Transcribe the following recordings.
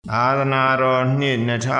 အာသနာတော်နှစ်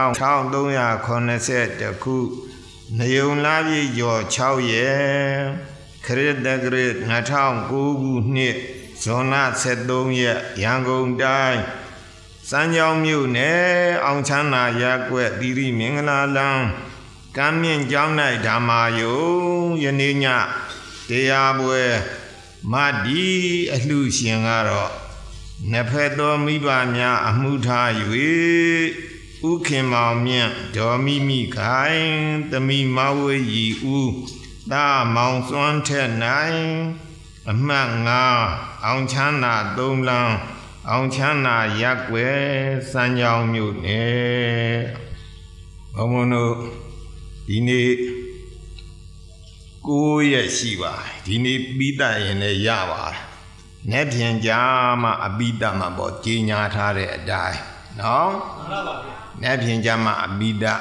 2380ခုနယုံလာပြည့်ကျော်6ရက်ခရစ်တက္ကရာ2009ခုနှစ်ဇွန်လ23ရက်ရန်ကုန်တိုင်းစမ်းချောင်းမြို့နယ်အောင်ချမ်းသာရပ်ကွက်သီရိမင်္ဂလာလမ်းကမ်းမြင့်ကျောင်း၌ဓမ္မာယုံယနေ့ညတရားပွဲမဒီအလှရှင်ကတော့နှစ်ဖက်သောမိဘများအမှုထား၍ဥခင်မောင်မြင့်ဒေါ်မိမိခိုင်သမီးမဝေကြီးဦးတာမောင်စွမ်းထက်နိုင်အမှတ်9အောင်ချမ်းသာ3လမ်းအောင်ချမ်းသာရပ်ကွယ်စမ်းချောင်းမြို့နယ်ဘုံဘုံတို့ဒီနေ့9ရက်ရှိပါဒီနေ့ပြီးတတ်ရင်လည်းရပါတယ်နဲ့ဖြင့်ကြမှာအပိတမှာပေါ့ကြီးညာထားတဲ့အတိုင်းနော်မှန်ပါပါနဲ့ဖြင့်ကြမှာအပိတ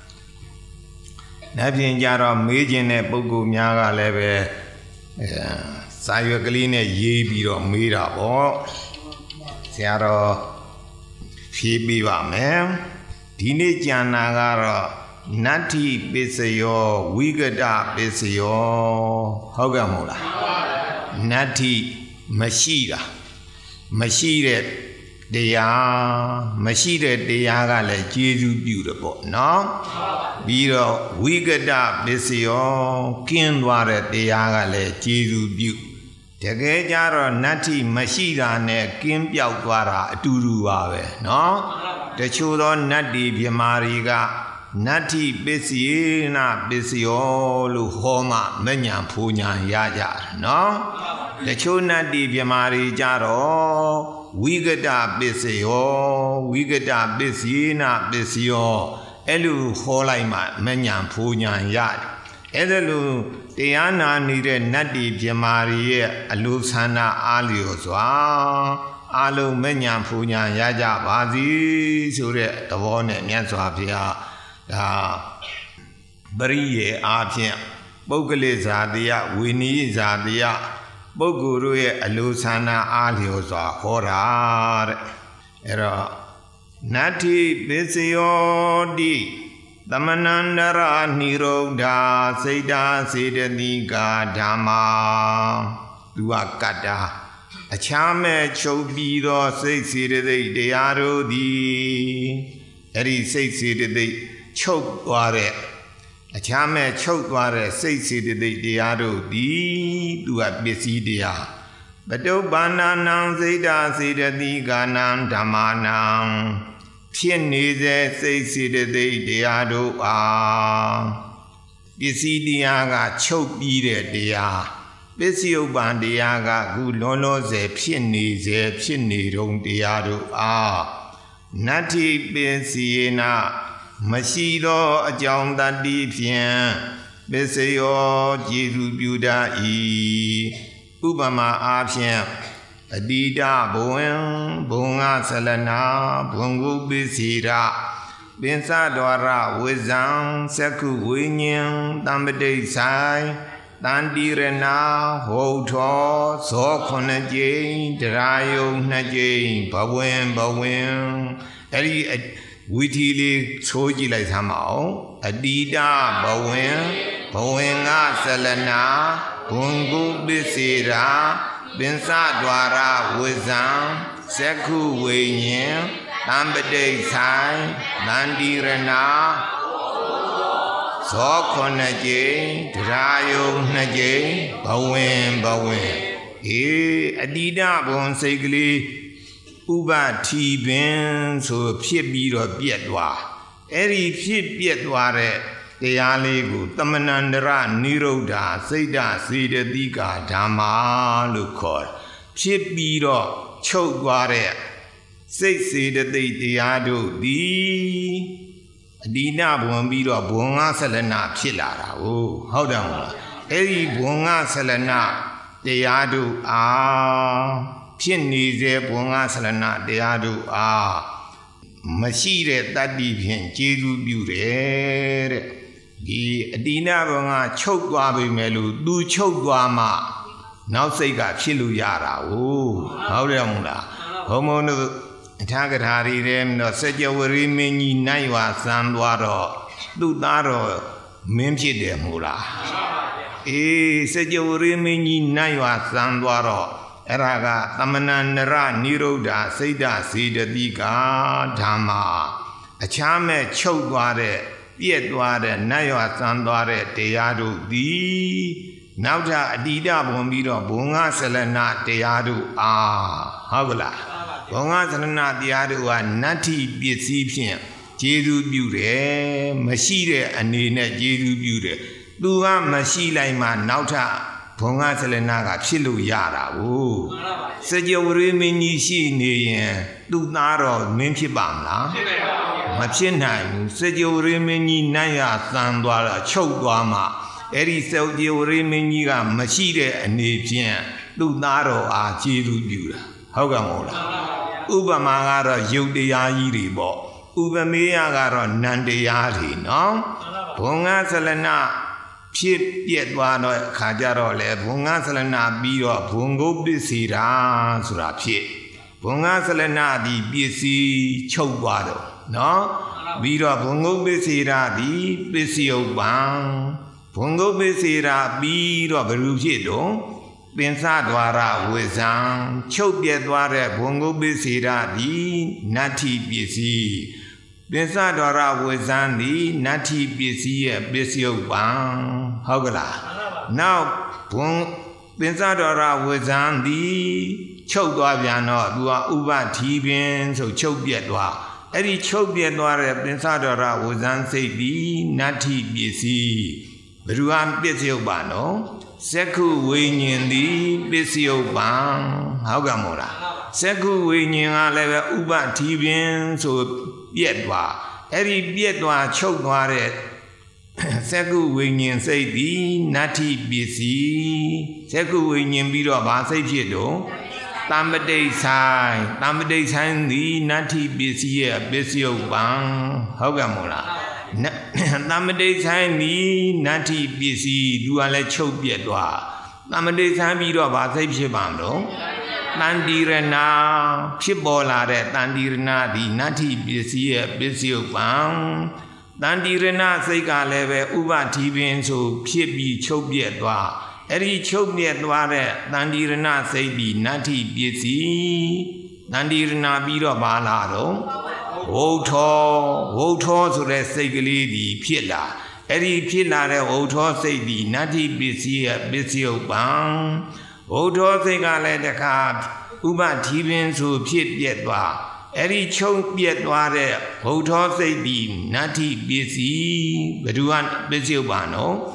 နဲ့ဖြင့်ကြတော့မေးခြင်းတဲ့ပုဂ္ဂိုလ်များကလည်းပဲစာရွက်ကလေးနဲ့ရေးပြီးတော့မေးတာပေါ့ဆရာတော်ဖြေပေးပါမယ်ဒီနေ့ကျန်တာကတော့နတ္ထိပစ္စယောဝိကတပစ္စယောဟုတ်ကဲ့မဟုတ်လားနတ္ထိမရှိတာမရှိတဲ့တရားမရှိတဲ့တရားကလည်းကျေးဇူးပြုတယ်ပေါ့နော်ပြီးတော့ဝိကတပစ္စယောကင်းသွားတဲ့တရားကလည်းကျေးဇူးပြုတကယ်ကြတော့နတ္ထိမရှိတာနဲ့ကင်းပြောက်သွားတာအတူတူပါပဲနော်တချို့သောနတ္တိဗြဟ္မာတွေကနတ္ထိပစ္စယေနပစ္စယောလို့ဟောမှမဉ္ဇဉ်ဖူညာရကြတယ်နော်တချို့နတ္တိဗြဟ္မာတွေကြတော့ဝိကတပစ္စယောဝိကတပစ္စယေနပစ္စယောအဲ့လိုဟောလိုက်မှမဉ္ဇဉ်ဖူညာရတယ်အဲ့ဒါလို့တရားနာနေတဲ့နတ္တိဗြဟ္မာတွေရဲ့အလိုဆန္ဒအားလျော်စွာအားလုံးမဉ္ဇဉ်ဖူညာရကြပါစီဆိုတဲ့သဘောနဲ့မြတ်စွာဘုရားဒါပရိယေအားဖြင့်ပုဂ္ဂလိဇာတိယဝိနည်းဇာတိယပုဂ္ဂိုလ်တို့ရဲ့အလိုဆန္ဒအားလျော်စွာဟောတာတဲ့အဲ့တော့နတ္ထိပစ္စယောတိသမဏန္တရာနိရုဒ္ဓစိတ်တာစေတသိကာဓမ္မာသူကကတ္တာအချမ်းမဲ့ချုပ်ပြီးသောစိတ်စေတသိက်တရားတို့သည်အဲ့ဒီစိတ်စေတသိက်ချုပ်သွားတဲ့အချမ်းမဲ့ချုပ်သွားတဲ့စိတ်စေတသိက်တရားတို့သည်သူကပစ္စည်းတရားပတုပ္ပန္နနံစိတ်တာစေတသိကာနံဓမ္မာနံဖြစ်နေစေစိတ်စေတသိက်တရားတို့အားပစ္စည်းတရားကချုပ်ပြီးတဲ့တရားပစ္စည်းဥပ္ပန်တရားကခုလောလောဆယ်ဖြစ်နေစေဖြစ်နေတုံတရားတို့အားနတ္ထိပစ္စယေနမရှိသောအကြောင်းတတ္တိဖြင့်ပစ္စယောကျေစုပြုတတ်၏ဥပမာအားဖြင့်အတိတဘဝင်ဘုံငါဆလနာဘုံကုပစ္စေရပင်စဒွာရဝိဇံသက္ခုဝိညံတံပတိဆိုင်တန်တိရဏဟုတ်ထောဇော9ကြိမ်တရားယုံ2ကြိမ်ဘဝင်အဲ့ဒီဝီထီလေးဆိုးကြည့်လိုက်သမ်းပါအောင်အတိတဘဝင်ငါဆလနာဘုံကုပစ္စေရာပင်စဒွာရဝိဇံသက္ခုဝိညံတံပတိဆိုင်တန်တိရဏဇော9ကြိမ်တရားယုံ2ကြိမ်ဘဝင်အေးအတိတဘုံစိတ်ကလေးဥပထီပင်ဆိုဖြစ်ပြီးတော့ပြက်သွားအဲ့ဒီဖြစ်ပြက်သွားတဲ့တရားလေးကိုသမဏန္တရနိရုဒ္ဓစိတ်တစေတသိကာဓမ္မာလို့ခေါ်တယ်ဖြစ်ပြီးတော့ချုပ်သွားတဲ့စိတ်စေတသိက်တရားတို့သည်အဒီနာဘွန်ပြီးတော့ဘွန်ငါဆလနာဖြစ်လာတာဟုတ်တယ်မလားအဲ့ဒီဘွန်ငါဆလနာတရားတို့အားဖြစ်နေစေဘုံငါဆလနာတရားတို့အားမရှိတဲ့တတ္တိဖြင့်ကျေးဇူးပြုတယ်တဲ့ဒီအတိနာဘုံငါချုပ်သွားပြီမဲ့လို့သူချုပ်သွားမှနောက်စိတ်ကဖြစ်လို့ရတာဟုတ်တယ်မဟုတ်လားဘုံဘုံတို့ Tagari them no said you were remaining Naiwa Sandwaro, Dudaro, Memchi de Mula. Said you were remaining Naiwa Sandwaro, Eraga, Tamanan Nera, Niroda, Seda, Seda Diga, Dama, a charme chokeware, Pietware, Naiwa Sandware, Teadu, di Nauta Adida Bombiro, Bunga Selena, Teadu, Hagla. Bonga Selena, Teadu, Nati, Piecipian, Jesu Beauty, Machine, and Nina Jesu Beauty. Dua Machilima, Nauta, Bonga Selena, Chilu Yara, said you were remaining she near Dunaro, Minchibamla. Machinheim, said you were remaining Naya Sandwala, Chogama. Eri said you were remaining Machide and Napian, Dunaro, Jesu Beauty. Hogamola. Ubamagara, Yudea Yiribo, Ubamea Nandeyari, no? Bonga Selena. Pip yet one Kajaro le Bunga Selena Biro Bungo Bisira Surapi Bunga Selena di Bisi Chowado no Biro Bungo Bisira di Bisio Bang Bungo Bisira Biro Berujido Pensadwara Wizang Chopiedware Bungo Bisira di Nati Bisi Pensadora Wizandi Nati Bisi Bisio Bang Hogla. Now Pensadora Wizandi Chokwaviano, Dua Uba Tibin, so Chopiedwa. Eddie Chopiedwa Pensadora Wizan Sedi Nati Bisi Beruan Bisio Bano Seku Winian di Bisio Bang Hogamora Seku Winian Leva Uba Tibin, so Biedwa, Eri Biedwa Chokware, Seku Winian say the Nati Bisi, Seku Winian Biro Basay Piedo, Tamade sign the Nati Bisi, Bisio Bang, Hogamora. Tamade sign the Nati Bisi, Duale Chopiedwa, Tamade sign Biro Basay Piebando. Tandirana, Chibola, Tandirana, the Nati Bisia, Bisio Bang, Tandirana, Sega Leve, Uba Tibin, so Pibi Chobietwa, Eri Chobietwa, Tandirana, say the Nati Bisi, Tandirana Biro Balado, Woto, so that Segali, the Pilla, Eri Pilla, Woto, say the Nati Bisia, Bisio Bang. Odo Segale the card, Uba Tibin so Piet Yetwa, Eri Chok Yetwa, Odo say the Nati Bisi, Beduan Bisiobano.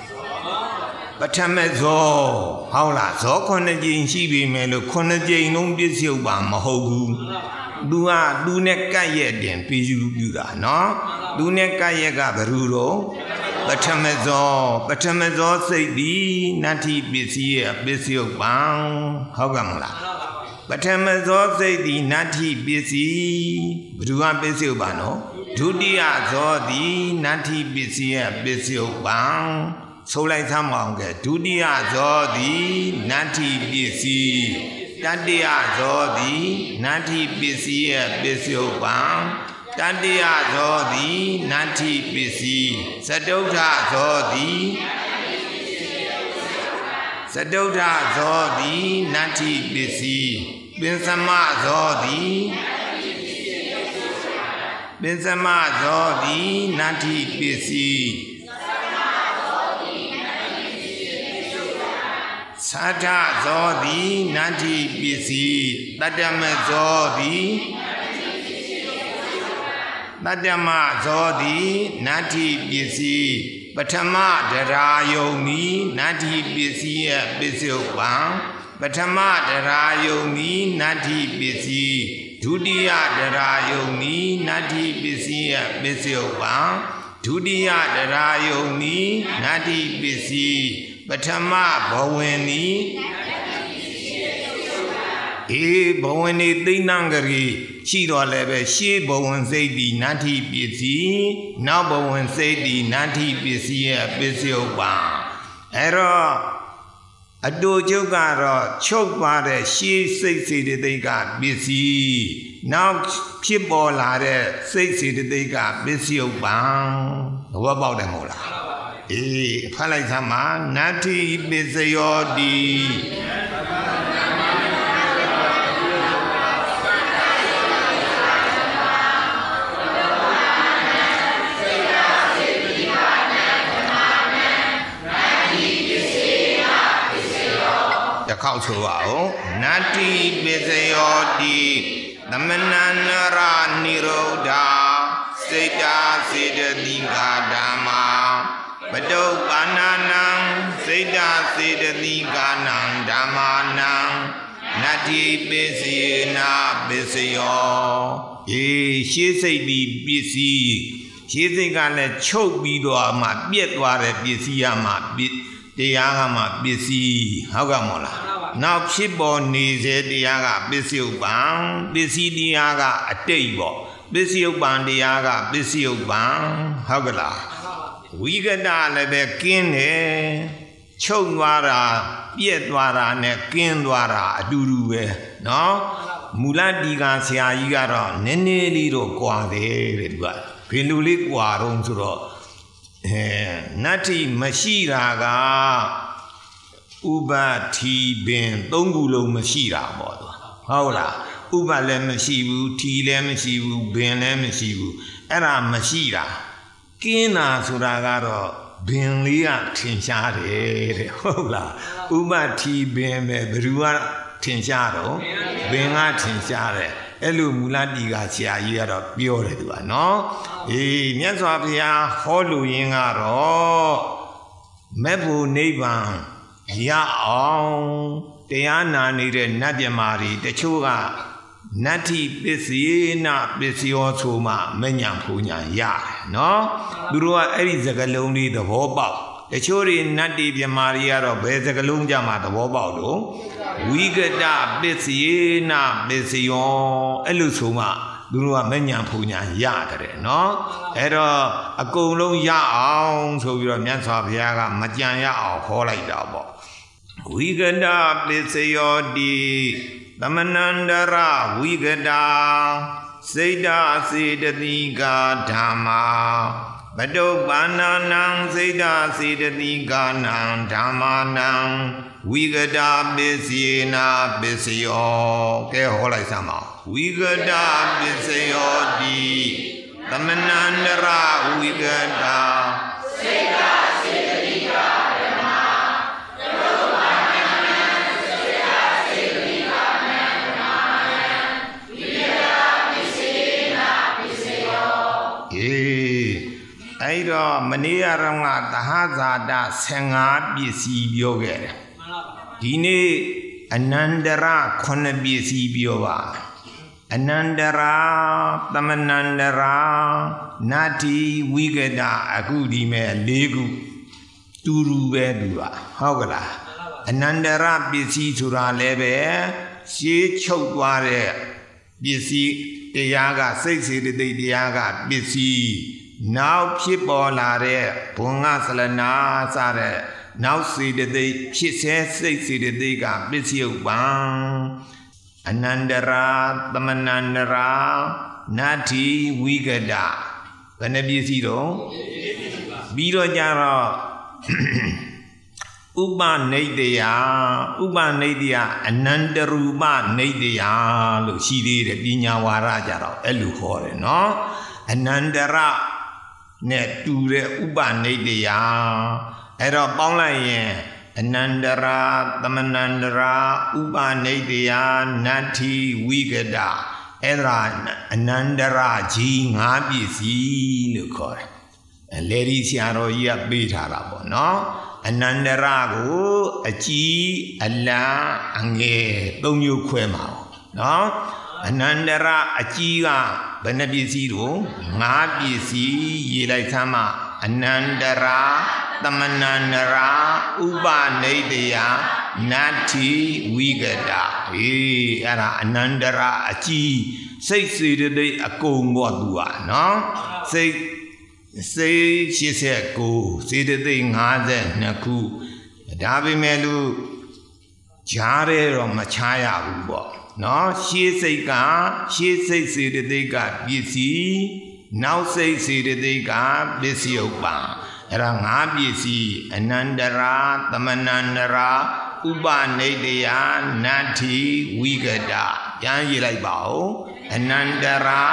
Batamezo, Howla, so Conajin Shibi Melo, Conajin no Bisiobam, Hogu. Dua, Duneka Yedin, Pizu Buda, no? Duneka Yega Berudo. Batamezo say the Nati Bisi, Bisio Bang, Hogamla. Batamezo say the Nati Bisi, Bruan Bisio Bano, Dudia zo the Nati Bisi, Bisio Bang, so like someone get Dudia zo the Nati Bisi, Dadia zo the Nati Bisi, Bisio Bang. Tandia Zodi, Nati Bisi, Sadota Zodi, Nati Bisi, Binsama Zodi, Nati Bisi, Sata Zodi, Nati Bisi, Tadame Zodi. Nadama Zodi, Nati Bisi, Batama Darayoni, Nati Bisi, Bisio Bang, Batama Darayoni, Nati Bisi, Dudia Darayoni, Nati Bisi, Bisio Bang, Dudia Darayoni, Nati Bisi, Batama Baweni, Baweni Dinangari. Chiro leve, she bowen say the Nati Bisi, now bowen say the Nati Bisi, Bisio Bang. Error အတူချုပ်ကတော့ချုပ်သွားတဲ့ရှေးစိတ်စေတသိက်ကပစ္စည်းနောက်ဖြစ်ပေါ်လာတဲ့စိတ်စေတသိက်ကပစ္စည်းဥပ္ပံသဘောပေါက်တယ်မဟုတ်လားအေးဖတ်လိုက်သမှာနတ္ထိပစ္စယောတိခေါက်ဆိုပါဦးနတ္တိပစ္စယောတိသမဏနရနိရောဓစေတာစေတတိကာဓမ္မာပတုပ္ပန္နနံစေတာစေတတိကာနံဓမ္မာနံနတ္တိပစ္စယေနပစ္စယောရှေးစိတ်ဒီပစ္စည်းရှေးစိတ်ကလည်းချုပ်ပြီးတော့မှပြက်သွားတဲ့ပစ္စည်းရမှတရားကမှပစ္စည်းဟုတ်ကမို့လားနောက်ဖြစ်ပေါ်နေစေတရားကပစ္စည်းဥပ္ပံပစ္စည်းတရားကအတိတ်ပေါ့ပစ္စည်းဥပ္ပံတရားကပစ္စည်းဥပ္ပံဟုတ်ကလားဝိကတလည်းပဲကင်းတယ်ချုပ်သွားတာပြက်သွားတာနဲ့ကင်းသွားတာအတူတူပဲနော်မူလတီကဆရာကြီးကတော့နည်းနည်းလေးတော့ကွာတယ်တဲ့သူကဘယ်လိုလေးကွာတော့ဆိုတော့နတ္ထိမရှိတာကဥပထီပင်သုံးခုလုံးမရှိတာပေါ့သူဟုတ်လားဥပလည်းမရှိဘူးထီလည်းမရှိဘူးပင်လည်းမရှိဘူးအဲ့ဒါမရှိတာကင်းတာဆိုတာကတော့ပင်လေးကထင်ရှားတယ်တဲ့ဟုတ်လားဥပထီပင်ပဲဘယ်သူကထင်ရှားတော့ပင်ကထင်ရှားတယ်အဲ့လိုမူလတီကဆရာကြီးကတော့ပြောတယ်သူကနော်မြတ်စွာဘုရားဟောလို့ရင်းကတော့မဲ့ဖို့နိဗ္ဗာန်ရအောင်တရားနာနေတဲ့နတ်မြမာတွေတချို့ကနတ္ထိပစ္စယေနပစ္စယောဆိုမှမညံဖူညာရတယ်နော်သူတို့ကအဲ့ဒီစကားလုံးလေးသဘောပေါက်တချို့တွေနတ်တိမြမာတွေကတော့ဘယ်စကားလုံးကြမှာသဘောပေါက်လို့ဝိကတပစ္စယေနပစ္စယောအဲ့လိုဆိုမှသူတို့ကမညံဖူညာရတယ်နော်အဲ့တော့အကုန်လုံးရအောင်ဆိုပြီးတော့မြတ်စွာဘုရားကမကြံရအောင်ခေါ်လိုက်တာပေါ့ဝိကတပစ္စယောတိသမဏန္တရဝိကတစေတာစေတတိကာဓမ္မာပတုပ္ပန္နနံစေတာစေတတိကာနံဓမ္မာနံဝိကတပစ္စယေနပစ္စယောကဲဟောလိုက်စမ်းပါဝိကတပစ္စယောတိသမဏန္တရဝိကတစေတာစေတတိကာဓမ္မာပတုပ္ပန္နနံစေတာစေတတိကာနံဓမ္မာနံဝိကတပစ္စယေနပစ္စယောအဲ့တော့မနေ့ကသဟဇာတ15ပစ္စည်းပြောခဲ့တယ်ဒီနေ့အနန္တရ9ပစ္စည်းပြောပါအနန္တရာသမဏန္တရာနတ္ထိဝိကတအခုဒီမဲ့4ခုတူတူပဲသူကဟုတ်ကလားအနန္တရပစ္စည်းဆိုတာလည်းပဲရှေးချုပ်သွားတဲ့ပစ္စည်းတရားကစိတ်စေတသိက်တရားကပစ္စည်းနောက်ဖြစ်ပေါ်လာတဲ့ဘုံငါဆလနာစတဲ့နောက်စေတသိက်ဖြစ်စေစိတ်စေတသိက်ကပစ္စည်းဥပ္ပံအနန္တရာသမဏန္တရာနတ္ထိဝိကတဘယ်နှပစ္စည်းတော့ပြီးတော့ကြတော့ဥပနိဒယအနန္တရူပနိဒယလို့ရှိသေးတယ်ပညာဝါဒကြတော့အဲ့လိုခေါ်တယ်နော်အနန္တရနဲ့တူတဲ့ဥပနိဒယအဲ့တော့ပေါင်းလိုက်ရင်အနန္တရာသမဏန္တရာဥပနိဒယနတ္ထိဝိကတအဲ့ဒါအနန္တရာကြီး5ပစ္စည်းလို့ခေါ်တယ်လေဒီဆရာတော်ကြီးကပေးထားတာပေါ့နော်အနန္တရာကိုအကြီးအလတ်အငယ်3မျိုးခွဲမှာပေါ့နော်အနန္တရာအကြီးကဘယ်နှပစ္စည်းတော့5ပစ္စည်းရေးလိုက်သမ်းမှအနန္တရာသမဏန္တရာဥပနိဒယနတ္ထိဝိကတအဲ့ဒါအနန္တရာအကြီးစိတ်စေတသိက်အကုန်ပေါ့သူကနော်စိတ်89စေတသိက်52ခုဒါပေမဲ့လို့ကြားရဲတော့မချရဘူးပေါ့နော်ရှေးစိတ်စေတသိက်ကပစ္စည်းနောက်စိတ်စေတသိက်ကပစ္စည်းဥပ္ပါအဲ့ဒါ၅ပစ္စည်းအနန္တရာသမဏန္တရာဥပနိတယနတ္ထိဝိကတပြန်ရေးလိုက်ပါဦးအနန္တရာ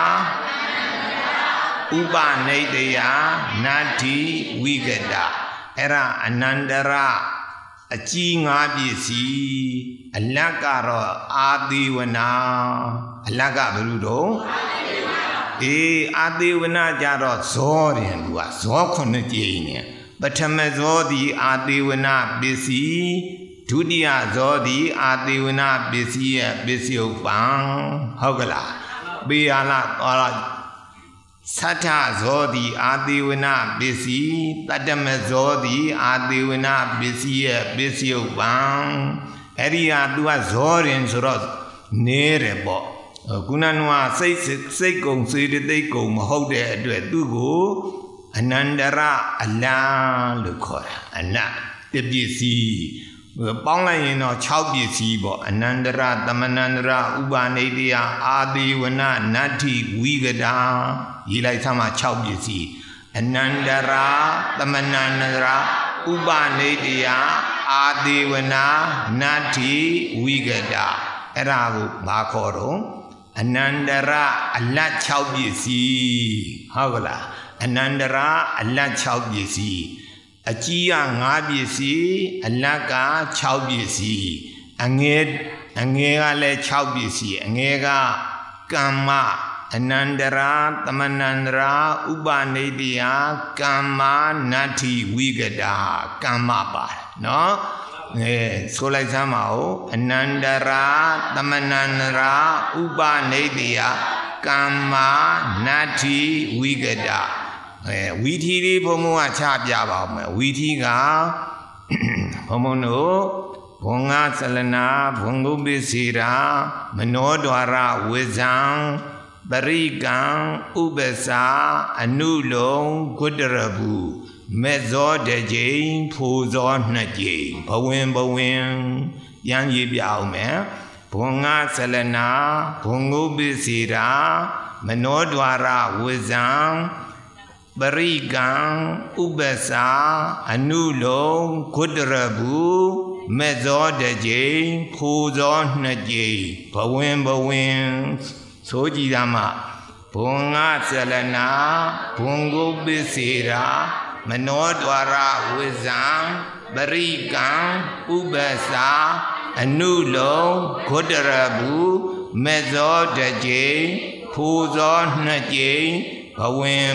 ဥပနိတယနတ္ထိဝိကတအဲ့ဒါအနန္တရာအကြီး၅ပစ္စည်းအလတ်ကတော့အာတိဝနာအလတ်ကဘယ်လိုတော့အာတိဝနာကြတော့ဇောတယ်သူကဇော9ကြိမ်နေပထမဇောသည်အာတိဝနာပစ္စည်းဒုတိယဇောသည်အာတိဝနာပစ္စည်းရဲ့ပစ္စည်းဥပ္ပံဟုတ်ကလားပေးရလားသွားလားသတ္ထဇောတိအာတိဝနာပစ္စည်းတတ္တမဇောတိအာတိဝနာပစ္စည်းရဲ့ပစ္စည်းဥပ္ပံအဲ့ဒီဟာသူကဇောရင်ဆိုတော့နေတယ်ပေါ့ခုနကစိတ်ကုံစေတသိက်ကုံမဟုတ်တဲ့အတွက်သူ့ကိုအနန္တရအလံလို့ခေါ်တာအလတ်ပစ္စည်းပေါင်းလိုက်ရင်တော့6ပစ္စည်းပေါ့အနန္တရသမဏန္တရဥပနိတယအာတိဝနနတ္ထိဝိကတာရေးလိုက်သမှာ6ပစ္စည်းအနန္တရသမဏန္တရဥပနိတယအာတိဝနနတ္ထိဝိကတာအဲ့ဒါကိုဘာခေါ်တော့အနန္တရအလတ်6ပစ္စည်းဟုတ်ကလားအနန္တရအလတ်6ပစ္စည်းအကြီးက5ပစ္စည်းအလတ်က6ပစ္စည်းအငယ်ကလည်း6ပစ္စည်းအငယ်ကကမ္မအနန္တရာသမဏန္တရာဥပနိတယကမ္မနတ္ထိဝိကတာကမ္မပါတယ်နော်ဆိုလိုက်စမ်းပါဦးအနန္တရာသမဏန္တရာဥပနိတယကမ္မနတ္ထိဝိကတာဝီထီလေးဘုံဘုံကချပြပါဦးမယ်ဝီထီကဘုံဘုံတို့ဘုံငါသလနာဘုံကုပ္ပစီရာမနောဒွာရဝိဇံပရိကံဥပ္ပစာအနုလုံဂုတရဘူးမေဇောတကြိမ်ဖိုဇော2ကြိမ်ဘဝင်ရန်ရေးပြအောင်မယ်ဘုံငါသလနာဘုံကုပ္ပစီရာမနောဒွာရဝိဇံပရိကံဥပ္ပစာအနုလုံဂုတရဘူးမေဇောတကြိမ်ဖိုဇော2ကြိမ်ဘဝင်ဆိုကြည်သာမဘုံငါသလနာဘုံကုပ္ပစီရာမနောဒွာရဝိဇံပရိကံဥပ္ပစာအနုလုံဂုတရဘူးမေဇောတကြိမ်ဖိုဇော2ကြိမ်ဘဝင်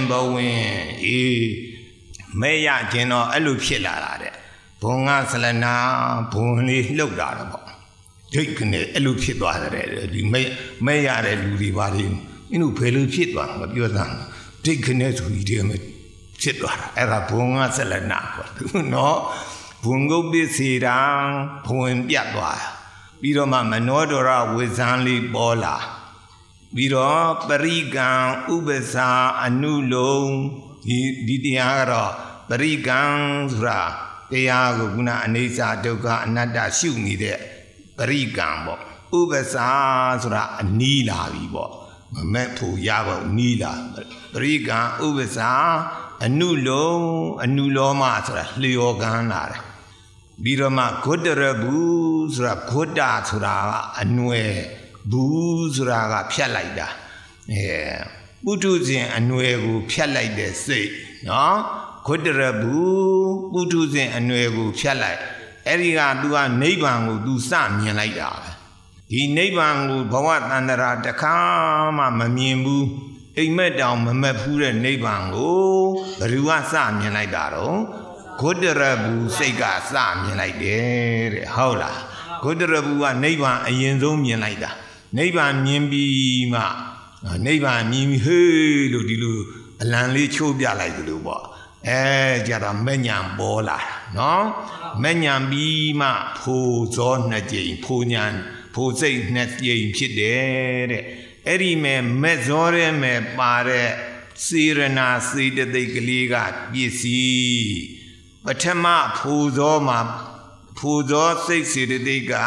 မဲရခြင်းတော့အဲ့လိုဖြစ်လာတာတဲ့ဘုံငါသလနာဘုံလေးလှုပ်လာတယ်ပေါ့ဒိတ်ကနေအဲ့လိုဖြစ်သွားတယ်ဒီမဲရတဲ့လူတွေပါလိမ့်မင်းတို့ဘယ်လိုဖြစ်သွားမပြောစမ်းဒိတ်ကနေဆိုဒီတည်းမှာဖြစ်သွားတာအဲ့ဒါဘုံငါသလနာပေါ့နော်ဘုံကုပ္ပစီရံဘဝင်ပြတ်သွားပြီးတော့မှမနောဒရဝိဇံလေးပေါ်လာပြီးတော့ပရိကံဥပ္ပစာအနုလုံဒီတရားကတော့ပရိကံဆိုတာတရားကိုခုနအနေစာဒုက္ခအနတ္တရှုနေတဲ့ပရိကံပေါ့ဥပ္ပစာဆိုတာအနီးလာပြီပေါ့မမဲ့ဖို့ရပါဘူးနီးလာပရိကံဥပ္ပစာအနုလောမဆိုတာလျော်ကန်းလာတယ်ပြီးတော့မှဂုတရဘူးဆိုတာဂုတ္တဆိုတာကအနွယ်ဘူးဆိုတာကဖြတ်လိုက်တာပုထုဇဉ်အနွယ်ကိုဖြတ်လိုက်တဲ့စိတ်နော်ဂုတရဘူးပုထုဇဉ်အနွယ်ကိုဖြတ်လိုက်အဲ့ဒီကသူကနိဗ္ဗာန်ကိုသူစမြင်လိုက်တာပဲဒီနိဗ္ဗာန်ကိုဘဝတန္တရာတခါမှမမြင်ဘူးအိမ်မက်တောင်မမက်ဖူးတဲ့နိဗ္ဗာန်ကိုဘယ်သူကစမြင်လိုက်တာတော့ဂုတရဘူးစိတ်ကစမြင်လိုက်တယ်တဲ့ဟုတ်လားဂုတရဘူးကနိဗ္ဗာန်အရင်ဆုံးမြင်လိုက်တာနိဗ္ဗာန်မြင်ပြီးမှနိဗ္ဗာန်မြင်ပြီးဟေးလို့ဒီလိုအလံလေးချိုးပြလိုက်သလိုပေါ့ကြတော့မညံပေါ်လာနော်မညံပြီးမှဖိုဇော2ကြိမ်ဖိုစိတ်2ကြိမ်ဖြစ်တယ်တဲ့အဲ့ဒီမဲ့မဲ့ဇောရဲမဲ့ပါတဲ့စေရနာစေတသိက်ကလေးကပစ္စည်းပထမဖိုဇောမှာဖူဇောစိတ်စေတသိက်က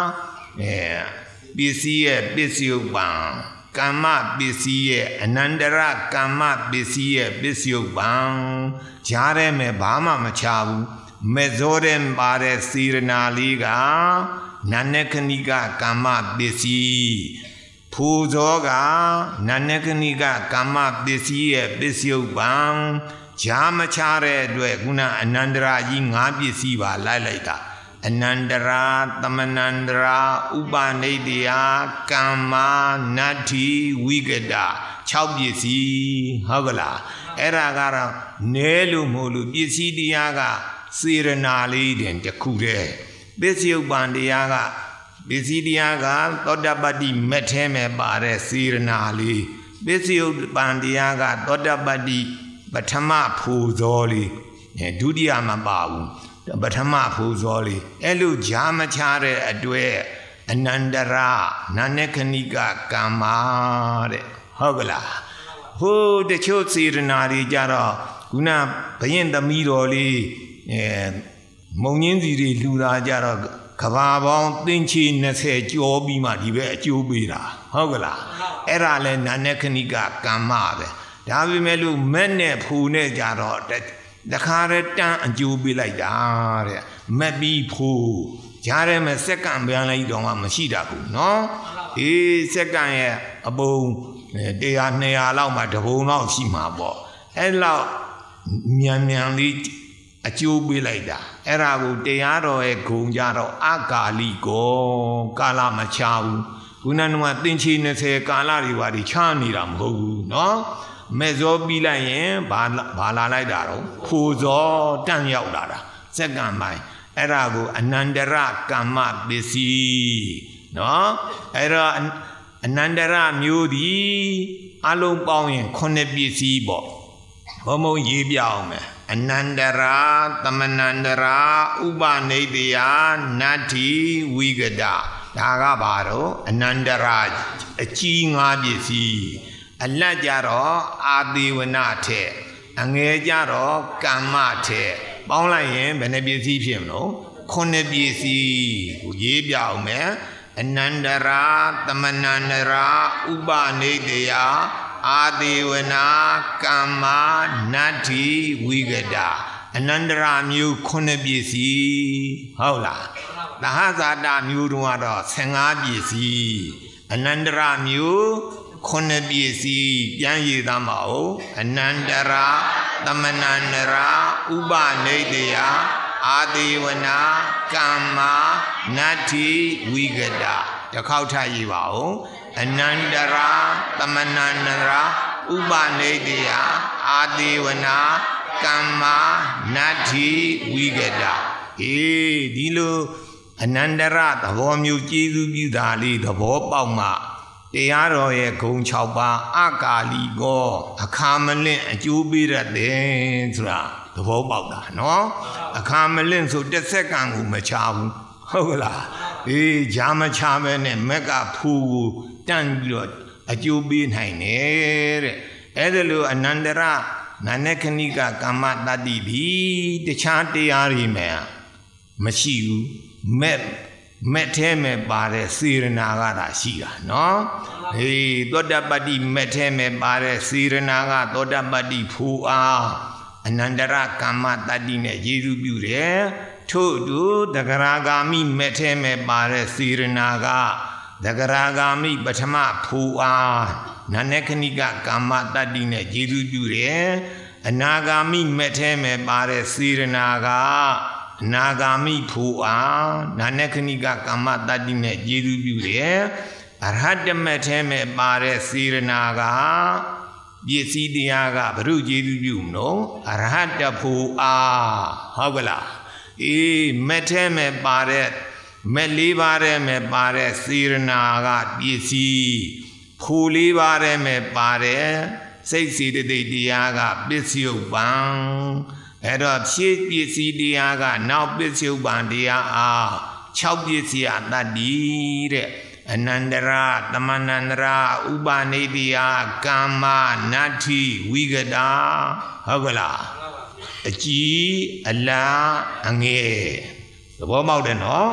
ပစ္စည်းရဲ့ပစ္စယုပ္ပံကမ္မပစ္စည်းရဲ့အနန္တရကမ္မပစ္စည်းရဲ့ပစ္စယုပ္ပံကြားထဲမှာဘာမှမချဘူးမေဇောတဲ့ပါတဲ့စေရနာလေးကနာနခဏိကကမ္မပစ္စည်းဖူဇောကနာနခဏိကကမ္မပစ္စည်းရဲ့ပစ္စယုပ္ပံကြားမချတဲ့အတွက်ခုနအနန္တရာကြီး၅ပစ္စည်းပါလိုက်တာအနန္တရာသမဏန္တရာဥပနိဒယကမ္မာနတ္ထိဝိကတ6ပစ္စည်းဟုတ်ကလားအဲ့ဒါကတော့နဲလို့မဟုတ်လို့ပစ္စည်းတရားကစေရနာလေးတင်တခုတည်းပစ္စယုပ္ပံတရားကပစ္စည်းတရားကသောတပတ္တိမက်ထဲမှာပါတဲ့စေရနာလေးပစ္စယုပ္ပံတရားကသောတပတ္တိပထမဖူဇောလေးဒုတိယမပါဘူးပထမဖူဇောလေးအဲ့လိုဂျာမချတဲ့အတွက်အနန္တရာနာနခဏိကကမ္မာတဲ့ဟုတ်ကလားဟိုတချို့စေရနာတွေကြတော့ခုနဘယင်သမီးတော်လေးမုံငင်းစီတွေလှူတာကြတော့ကဘာပေါင်းသင်္ချီ20ကျော်ပြီးမှဒီပဲအကျိုးပေးတာဟုတ်ကလားအဲ့ဒါလဲနာနခဏိကကမ္မာပဲဒါပေမဲ့လို့မက်နဲ့ဖူနဲ့ကြတော့တခါတည်းတန်းအကျိုးပေးလိုက်တာတဲ့မက်ပြီးဖူကြားထဲမှာစက္ကန့်ပြန်လိုက်တော့မှမရှိတာဘူးနော်အေးစက္ကန့်ရဲ့အပုံ100 200လောက်မှတပုံလောက်ရှိမှာပေါ့အဲ့လောက်မြန်လေးအကျိုးပေးလိုက်တာအဲ့ဒါကိုတရားတော်ရဲ့ဂုံကြတော့အကာလိကောကာလမချဘူးခုနကသင်္ချီ20ကာလတွေပါချနေတာမဟုတ်ဘူးနော်မေဇောပြီးလိုက်ရင်ဘာလာလိုက်တာတော့ဖူဇောတန့်ရောက်လာတာစက္ကန့်ပိုင်းအဲ့ဒါကိုအနန္တရကမ္မပစ္စည်းနော်အဲ့တော့အနန္တရမျိုးဒီအလုံးပေါင်းရင်9ပစ္စည်းပေါ့ဘုံဘုံရေးပြအောင်မယ်အနန္တရာသမဏန္တရာဥပနိဒယနတ္ထိဝိကတဒါကဘာတော့အနန္တရာအကြီး5ပစ္စည်းအလတ်ကြတော့အာသေဝနာထဲအငယ်ကြတော့ကမ္မထဲပေါင်းလိုက်ရင်ဘယ်နှပစ္စည်းဖြစ်မလို့9ပစ္စည်းကိုရေးပြအောင်မယ်အနန္တရာသမဏန္တရာဥပနိဒယအာသေဝနာကမ္မာနတ္ထိဝိကတအနန္တရာမျိုး9ပစ္စည်းဟုတ်လားသဟဇာတမျိုးတုန်းကတော့15ပစ္စည်းအနန္တရာမျိုး9ပစ္စည်းပြန်ရည်သားမအောင်အနန္တရာသမဏန္တရာဥပနိဒယအာသေဝနာကမ္မာနတ္ထိဝိကတတစ်ခေါက်ထပ်ရေးပါဦးအနန္တရာသမဏန္တရာဥပနိဒယအာသေဝနာကမ္မာနတ္ထိဝိကတဒီလိုအနန္တရသဘောမျိုးကျေးဇူးပြုတာလေးသဘောပေါက်မှတရားတော်ရဲ့ဂုံ6ပါးအကာလိကောအခါမလင့်အကျိုးပေးရတယ်ဆိုတာသဘောပေါက်တာနော်အခါမလင့်ဆိုတစ်စက္ကန့်ကိုမချဘူးဟုတ်ကလားဂျာမချပဲနဲ့မက်ကဖူကိုတန့်ပြီးတော့အကျိုးပေးနိုင်တယ်တဲ့အဲ့ဒါလို့အနန္တရနာနခဏိကကမ္မတတ္တိဒီတခြားတရားတွေမှာမရှိဘူးမက်ထဲမှာပါတဲ့စေရနာကသာရှိတာနော်သောတပတ္တိမက်ထဲမှာပါတဲ့စေရနာကသောတပတ္တိဖူအားအနန္တရကမ္မတတ္တိနဲ့ယေရှုပြုတယ်ထို့သူတဂရဂာမိမက်ထဲမှာပါတဲ့စေရနာကတဂရဂာမိပထမဖူအားနာနခဏိကကမ္မတတ္တိနဲ့ယေရှုပြုတယ်အနာဂာမိမက်ထဲမှာပါတဲ့စေရနာကအနာဂာမိဖူအားနာနခဏိကကမ္မတတ္တိနဲ့ယေရှုပြုတယ်အရဟတမက်ထဲမှာပါတဲ့စေရနာကပစ္စည်းတရားကဘုရုယေရှုပြုမလို့အရဟတဖူအားဟုတ်ကလားမက်ထဲမှာပါတဲ့မက်၄ပါးထဲမှာပါတဲ့စေရနာကပစ္စည်းဖူ၄ပါးထဲမှာပါတဲ့စိတ်စေတသိက်တရားကပစ္စယုပ္ပံအဲ့တော့ဖြည့်ပစ္စည်းတရားကနောက်ပစ္စယုပ္ပံတရားအား6ပစ္စည်းအတ္တိတဲ့အနန္တရာသမဏန္တရာဥပနိဒယကမ္မာနတ္ထိဝိကတဟုတ်ကလားအကြီးအလားအငယ်ဘောပေါက်တယ်နော်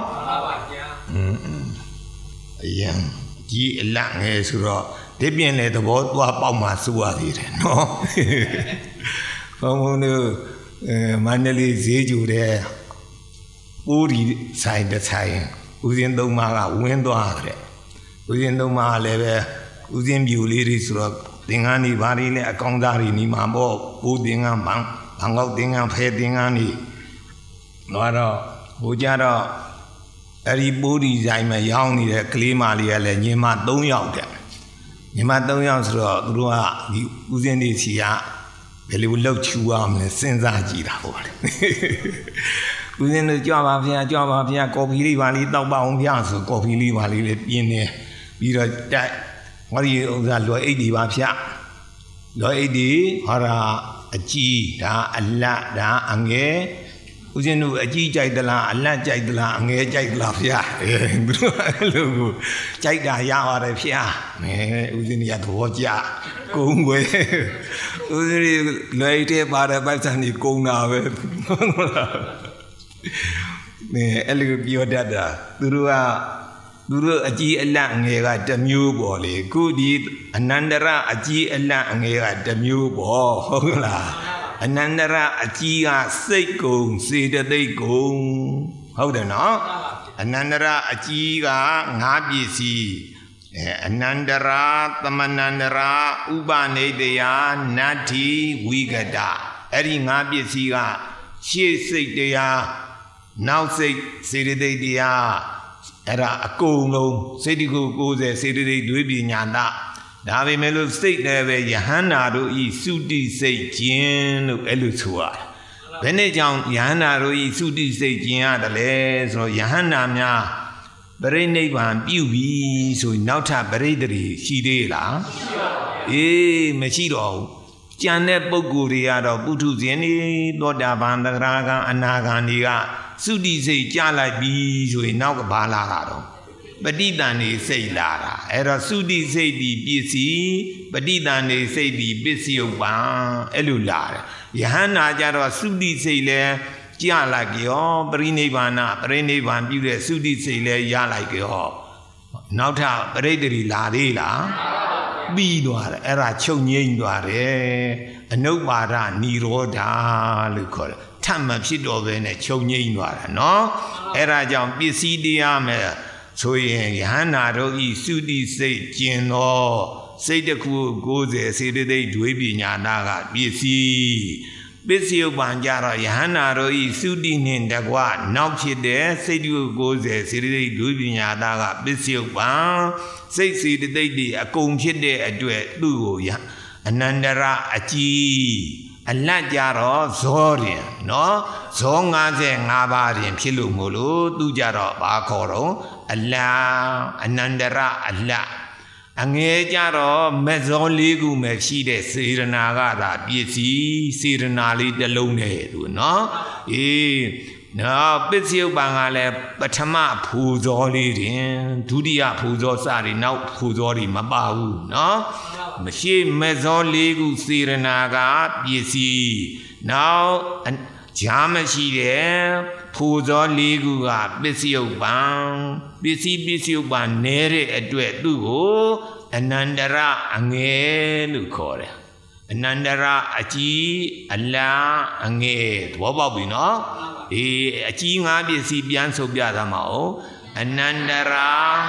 အရင်ကြီးအလန့်ငယ်ဆိုတော့ဒီပြင်လေသဘောသွားပေါက်မှစိုးရသေးတယ်နော်ဘုံဘုံတို့မန္တလေးဈေးကျူတဲ့ပိုးဒီဆိုင်တစ်ဆိုင်ဦးစင်းသုံးပါးကဝင်းသွားတဲ့ဦးစင်းသုံးပါးလည်းပဲဦးစင်းပြူလေးတွေဆိုတော့သင်္ကန်းဒီဘာတွေလဲအကောင်သားတွေနီးမှာပေါ့ပိုးသင်္ကန်းဘန်ကောက်သင်္ကန်းဖဲသင်္ကန်းတွေတော့ဟိုကြတော့အဲ့ဒီပိုးဒီဆိုင်မှာရောင်းနေတဲ့ကလေးမလေးကလည်းညီမ3ယောက်တဲ့ညီမ3ယောက်ဆိုတော့သူတို့ကဒီဦးစင်းတွေစီကဘယ်လိုလောက်ချူအောင်လဲစဉ်းစားကြည့်တာပေါ့လေဦးစင်းတို့ကြွပါဗျာကော်ဖီလေးပါလေးတောက်ပါအောင်ဗျာဆိုကော်ဖီလေးပါလေးလည်းပြင်းနေပြီးတော့တိုက်ဟောဒီဥစ္စာလွယ်အိတ်ဒီပါဗျာလွယ်အိတ်ဒီဟောတာအကြီးဒါအလတ်ဒါအငယ်ဦးဇင်းတို့အကြီးကြိုက်သလားအလတ်ကြိုက်သလားအငယ်ကြိုက်သလားဗျာသူတို့အဲ့လိုကိုကြိုက်တာရပါတယ်ဗျာဦးဇင်းကြီးကသဘောကျကုန်းွယ်ဦးဇင်းကြီးလွယ်တဲ့ပါတဲ့ပိုက်ဆံကြီးကုန်းတာပဲဟုတ်လားအဲ့လိုပြောတတ်တာသူတို့အကြီးအလတ်အငယ်ကတစ်မျိုးပေါ့လေခုဒီအနန္တရအကြီးအလတ်အငယ်ကတစ်မျိုးပေါ့ဟုတ်လားအနန္တရအကြီးကစိတ်ကုံစေတသိက်ကုံဟုတ်တယ်နော်အနန္တရအကြီးက5ပစ္စည်းအနန္တရာသမဏန္တရာဥပနိတယနတ္ထိဝိကတအဲ့ဒီ5ပစ္စည်းကရှေ့စိတ်တရားနောက်စိတ်စေတသိက်တရားအဲ့ဒါအကုန်လုံးစေတကု90စေတသိက်တွေးပညာတာဒါပေမဲ့လို့စိတ်လည်းပဲယဟန္တာတို့ဤသုတိစိတ်ခြင်းလို့အဲ့လိုဆိုရတယ်။ဘယ်နဲ့ကြောင့်ယဟန္တာတို့ဤသုတိစိတ်ခြင်းရတယ်လဲဆိုတော့ယဟန္တာများပရိနိဗ္ဗာန်ပြုပြီဆိုရင်နောက်ထပ်ပရိသေတွေရှိသေးလားမရှိပါဘူးအေးမရှိတော့ဘူးကြံတဲ့ပုဂ္ဂိုလ်တွေကတော့ပုထုဇဉ်တွေသောတာပန်သဂရဂံအနာဂံတွေကသုတိစိတ်ကြလိုက်ပြီဆိုရင်နောက်ကဘာလာတာတော့ပဋိသန္ဓေစိတ်လာတာအဲ့တော့သုတိစိတ်ဒီပစ္စည်းပဋိသန္ဓေစိတ်ဒီပစ္စယုပ္ပံအဲ့လိုလာတယ်ယဟန္တာကြတော့သုတိစိတ်လဲကြလိုက်ကြောပရိနိဗ္ဗာန်ပြုတဲ့သုတိစိတ်လဲရလိုက်ကြောနောက်ထပ်ပရိသေတွေလာသေးလားပြီးသွားတယ်အဲ့ဒါချုပ်ငိမ့်သွားတယ်အနုပ္ပါဒនិရောဓလို့ခေါ်တယ်ထပ်မဖြစ်တော့ဘဲနဲ့ချုပ်ငိမ့်သွားတာနော်အဲ့ဒါကြောင့်ပစ္စည်းတရားမဲ့ဆိုရင်ယဟန္တာတို့ဤသုတိစိတ်ကျင်သောစိတ်တစ်ခု90စေတသိက်ဒွေပညာနာကပစ္စည်းပစ္စယုပ္ပံကြတော့ယဟန္တာတို့ဤသုတိနှင့်တကွနောက်ဖြစ်တဲ့စိတ်တစ်ခု90စေတသိက်ဒွေပညာနာကပစ္စယုပ္ပံစိတ်စေတသိက်တွေအကုန်ဖြစ်တဲ့အတွက်သူ့ကိုအနန္တရအကြီးအလတ်ကြတော့ဇောရင်နော်ဇော55ပါးရင်ဖြစ်လို့မို့လို့သူကြတော့ဘာခေါ်တော့အလအနန္တရအလတ်အငယ်ကြတော့မဇော4ခုပဲရှိတဲ့စေရနာကသာပစ္စည်းစေရနာလေးတစ်လုံးနဲ့သူနော်အေးနော်ပစ္စယုပ္ပံကလည်းပထမဖူဇောလေးတင်ဒုတိယဖူဇောစတွေနောက်ဖူဇောတွေမပါဘူးနော်မရှိမဇော4ခုစေရနာကပစ္စည်းနောက်ဂျာမရှိတယ်ဖူဇော4ခုကပစ္စယုပ္ပံပစ္စယုပ္ပံနဲတဲ့အတွက်သူ့ကိုအနန္တရအငယ်လို့ခေါ်တယ်အနန္တရအကြီးအလားအငယ်သဘောပေါက်ပြီနော်အေးအကြီး5ပစ္စည်းပြန်ဆိုပြသမှာ哦အနန္တရာ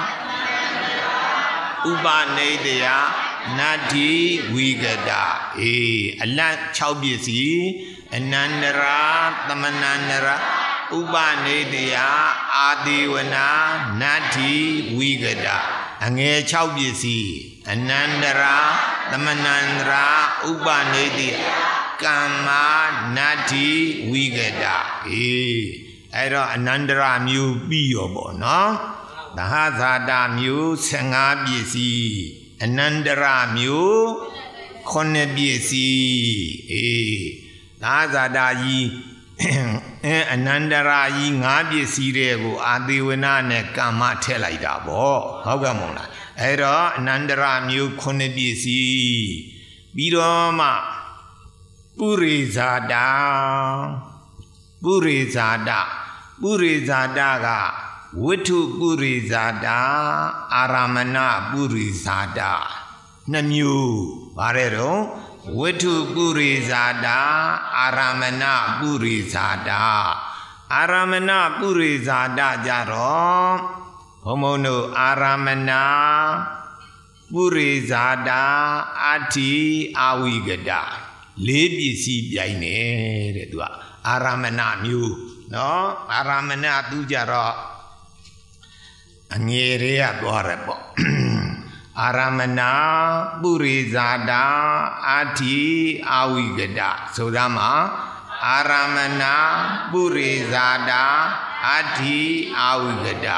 ဥပနိတယနတ္ထိဝိကတအေးအလတ်6ပစ္စည်းအနန္တရာသမဏန္တရာဥပနိတယအာတိဝနာနတ္ထိဝိကတအငယ်6ပစ္စည်းအနန္တရာသမဏန္တရာဥပနိတယကမ္မာနတ္ထိဝိကတအေးအဲ့တော့အနန္တရာမျိုးပြီးရောပေါ့နော်သဟဇာတမျိုး15ပစ္စည်းအနန္တရာမျိုး9ပစ္စည်းအေးသဟဇာတကြီးအနန္တရာကြီး5ပစ္စည်းတွေကိုအာတိဝနာနဲ့ကမ္မထည့်လိုက်တာပေါ့ဟုတ်ကဲ့မို့လားအဲ့တော့အနန္တရာမျိုး9ပစ္စည်းပြီးတော့မှပုရိဇာတာပုရိဇာတကဝိထုပုရိဇာတအာရမဏပုရိဇာတနှစ်မျိုးပါတယ်တော့ဝိထုပုရိဇာတအာရမဏပုရိဇာတအာရမဏပုရိဇာတကြတော့ဘုံဘုံတို့အာရမဏပုရိဇာတအဋ္ဌိအာဝိကတလေးပစ္စည်းပြိုင်နေတဲ့သူကအာရမဏမျိုးနော်အာရမဏသူကြတော့အငယ်တွေကသွားရပေါ့အာရမဏပုရိဇာတအဋ္ဌိအာဝိကတဆိုတာမှာအာရမဏပုရိဇာတအဋ္ဌိအာဝိကတ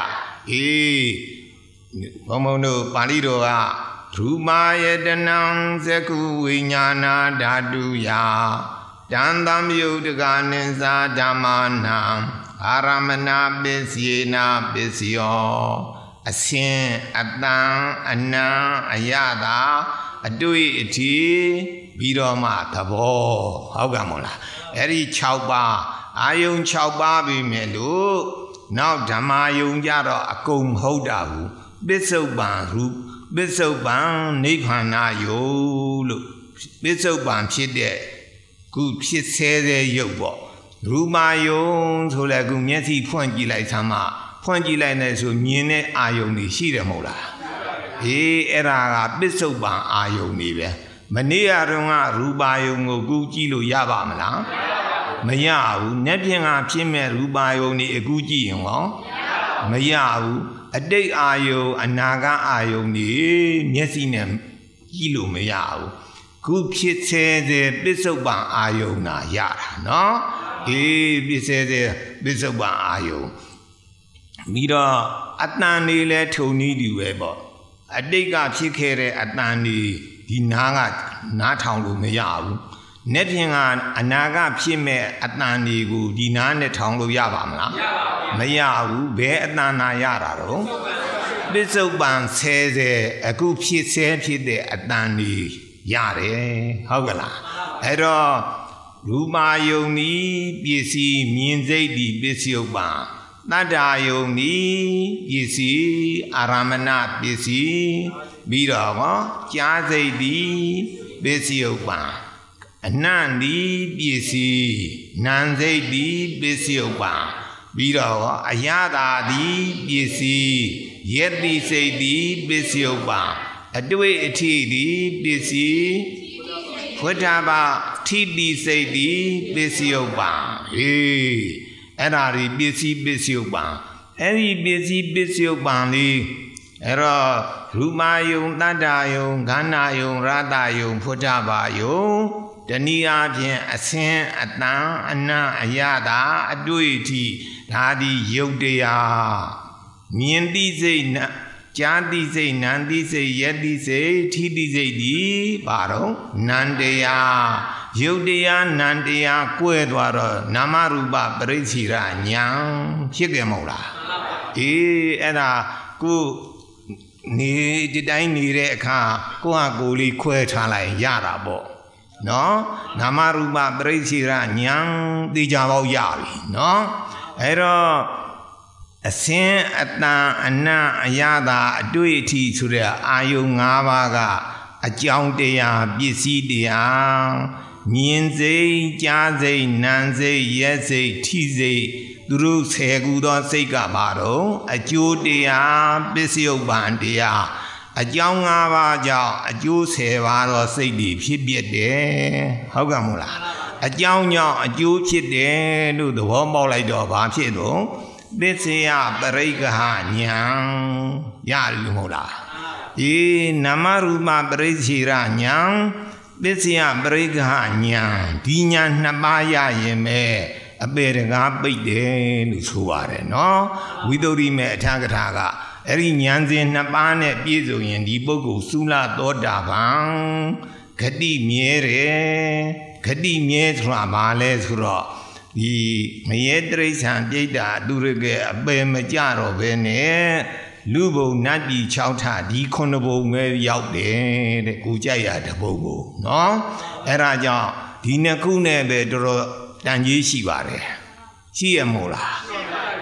ဘုံဘုံတို့ပါဠိတော်ကရူပါယတနံသကုဝိညာဏဓာတုယတံသံယုတ်တကနိသဓမ္မာနံအာရမဏပစ္စယေနပစ္စယောအစင်အတန်အနံအယတာအတွေ့အထိပြီးတော့မှသဘောဟုတ်ကဲ့မို့လားအဲ့ဒီ6ပါးအာယုံ6ပါးပြီမဲ့လို့နောက်ဓမ္မာယုံကြတော့အကုန်မဟုတ်တာဘူးပစ္စုပန်ရူပစ္စုပန်နိဗ္ဗာန်ယုတ်လို့ပစ္စုပန်ဖြစ်တဲ့ခုဖြစ်ဆဲတဲ့ယုတ်ပေါ့ရူမာယုံဆိုလဲခုမျက်စိဖွင့်ကြည့်လိုက်သမ်းမှဖွင့်ကြည့်လိုက်နေဆိုမြင်တဲ့အာယုံတွေရှိတယ်မဟုတ်လားအဲ့ဒါကပစ္စုပန်အာယုံတွေပဲမနေ့ကတော့ကရူပါယုံကိုကူကြည့်လို့ရပါမလားမရဘူး။နေ့ပြင်ကဖြစ်မဲ့ရူပါယုံတွေအခုကြည့်ရင်ဟောမရဘူး။အတိတ်အာယုံအနာဂတ်အာယုံတွေမျက်စိနဲ့ကြည့်လို့မရဘူး။ခုဖြစ်တဲ့ပစ္စုပန်အာယုံနာရတာနော်။ဖြစ်တဲ့ပစ္စုပန်အာယုံပြီးတော့အတန်တွေလည်းထုံနည်းတူပဲပေါ့။အတိတ်ကဖြစ်ခဲ့တဲ့အတန်တွေဒီနားကနားထောင်လို့မရဘူး။နေ့ပြင်ကအနာဂတ်ဖြစ်မဲ့အတန်တွေကိုဒီနားနဲ့ထောင်လို့ရပါမလားမရဘူးဘယ်အတန်နာရတာတော့ပစ္စုပန်ဆဲဆဲအခုဖြစ်ဆဲဖြစ်တဲ့အတန်တွေရတယ်ဟုတ်ကလားအဲ့တော့ရူပါယုံဤပစ္စည်းမြင်စိတ်ဒီပစ္စုပန်တတ္တာယုံဤပစ္စည်းအာရမဏပစ္စည်းပြီးတော့ကြားစိတ်ဒီပစ္စုပန်အနန္တိပစ္စည်းနံစိတ်တိပစ္စယုပ္ပံပြီးတော့အယတာတိပစ္စည်းယက်တိစိတ်တိပစ္စယုပ္ပံအတွေ့အထိတိပစ္စည်းဝဋ္ဌဘာထိတိစိတ်တိပစ္စယုပ္ပံအဲ့ဒါဒီပစ္စည်းပစ္စယုပ္ပံအဲ့ဒီပစ္စည်းပစ္စယုပ္ပံလေးအဲ့တော့ရူမာယုံတတ္တယုံခန္ဓာယုံရတယုံဝဋ္ဌဘာယုံတနည်းအားဖြင့်အစင်အတန်အနံအယတာအတွေ့အထိဒါဒီယုတ်တရားမြင်သိစိတ်ကြားသိစိတ်နံသိစိတ်ယက်သိစိတ်ထိသိစိတ်ဒီဘာတော့နံတရားယုတ်တရားနံတရားကွဲသွားတော့နာမရူပပရိစ္ဆေရညာဖြစ်ကြမဟုတ်လားအဲ့ဒါကိုနေဒီတိုင်းနေတဲ့အခါကိုဟာကိုလေးခွဲထားလိုက်ရတာပေါ့နော်နာမရူပပရိစ္ဆေရညာသိကြပေါက်ရပြီနော်အဲ့တော့အစင်အတန်အနံအယတာအတွေ့အထိဆိုတဲ့အာယုံ၅ပါးကအကြောင်းတရားပစ္စည်းတရားမြင်စိတ်ကြားစိတ်နံစိတ်ရက်စိတ်ထိစိတ်သူတို့10ခုသောစိတ်ကပါတော့အကျိုးတရားပစ္စယုပ္ပံတရားအကြောင်း၅ပါးကြောင့်အကျိုး10ပါးသောစိတ်တွေဖြစ်ပြတယ်ဟုတ်ကဲ့မို့လားအကြောင်းကြောင့်အကျိုးဖြစ်တယ်လို့သဘောပေါက်လိုက်တော့ဘာဖြစ်တော့ပစ္စယပရိက္ခညာရပြီမဟုတ်လားနာမရူပပရိစ္ဆေရညာပစ္စယပရိက္ခညာဒီညာ2ပါးရရင်ပဲအပေတကားပိတ်တယ်လို့ဆိုပါတယ်နော်ဝိသုဒ္ဓိမေအထာကထာကအဲ့ဒီဉာဏ်စဉ်2ပါးနဲ့ပြည့်စုံရင်ဒီပုဂ္ဂိုလ်သုလသောတာပန်ဂတိမြဲတယ်ဂတိမြဲဆိုတာဘာလဲဆိုတော့ဒီမယေတရိစ္ဆာန်ပြိတ္တာသူရကအပေမကြတော့ဘဲနဲ့လူဘုံနတ်ပြည်6ထဒီ9ဘုံပဲရောက်တယ်တဲ့ကိုကြိုက်ရတဲ့ဘုံကိုနော်အဲ့ဒါကြောင့်ဒီ2ခုနဲ့ပဲတော်တော်တန်ကြီးရှိပါတယ်ရှိရမို့လား